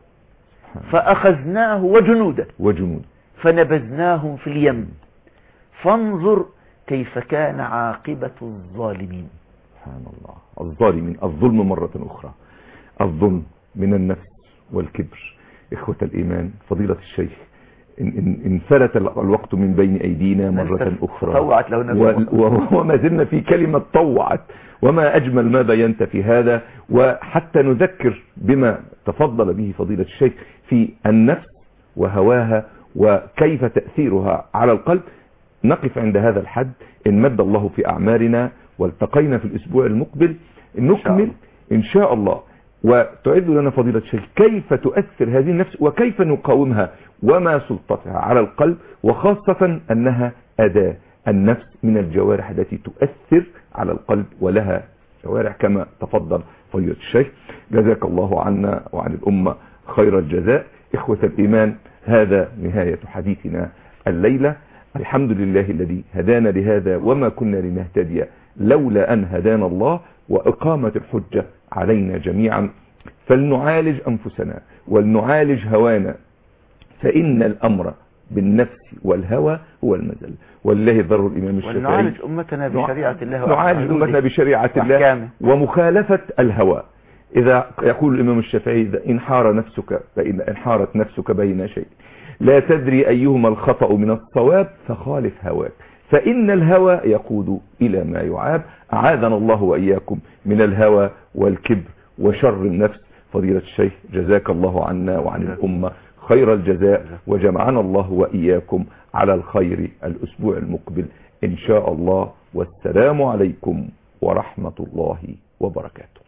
فأخذناه وجنوده وجنود فنبذناهم في اليم فانظر كيف كان عاقبة الظالمين. سبحان الله. الظالمين، الظلم مرة أخرى، الظلم من النفس والكبر. إخوة الإيمان، فضيلة الشيخ، إن, إن, إن فلت الوقت من بين أيدينا مرة أخرى طوعت وما زلنا في كلمة طوعت، وما أجمل ما بينت في هذا. وحتى نذكر بما تفضل به فضيلة الشيخ في النفس وهواها وكيف تأثيرها على القلب. نقف عند هذا الحد، إن مد الله في أعمارنا والتقينا في الأسبوع المقبل نكمل إن شاء الله. وتعد لنا فضيلة الشيخ كيف تؤثر هذه النفس وكيف نقاومها وما سلطتها على القلب، وخاصة أنها أداة. النفس من الجوارح التي تؤثر على القلب ولها جوارح كما تفضل فضيلة الشيخ. جزاك الله عنا وعن الأمة خير الجزاء. إخوة الإيمان، هذا نهاية حديثنا الليلة. الحمد لله الذي هدانا لهذا وما كنا لنهتدي لولا أن هدانا الله، وإقامة الحجة علينا جميعا. فلنعالج أنفسنا ولنعالج هوانا، فإن الأمر بالنفس والهوى هو المزل. والله ضر الإمام الشافعي. ونعالج أمتنا بشريعة الله نعالج أمتنا بشريعة الله ومخالفة الهوى. إذا يقول الإمام الشافعي إذا انحار نفسك فإن انحارت نفسك بين شيء لا تدري أيهما الخطأ من الصواب فخالف هواك، فإن الهوى يقود إلى ما يعاب. أعاذنا الله وإياكم من الهوى والكبر وشر النفس. فضيلة الشيخ، جزاك الله عنا وعن الأمة خير الجزاء، وجمعنا الله وإياكم على الخير الأسبوع المقبل إن شاء الله. والسلام عليكم ورحمة الله وبركاته.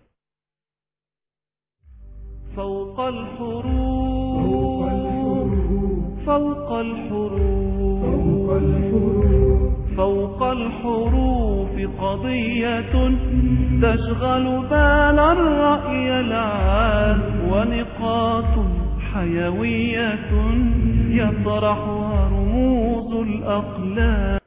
فوق الحروف فوق الحروف فوق الحروف قضية تشغل بال الرأي العام، ونقاط حيوية يطرحها رموز الأقلام.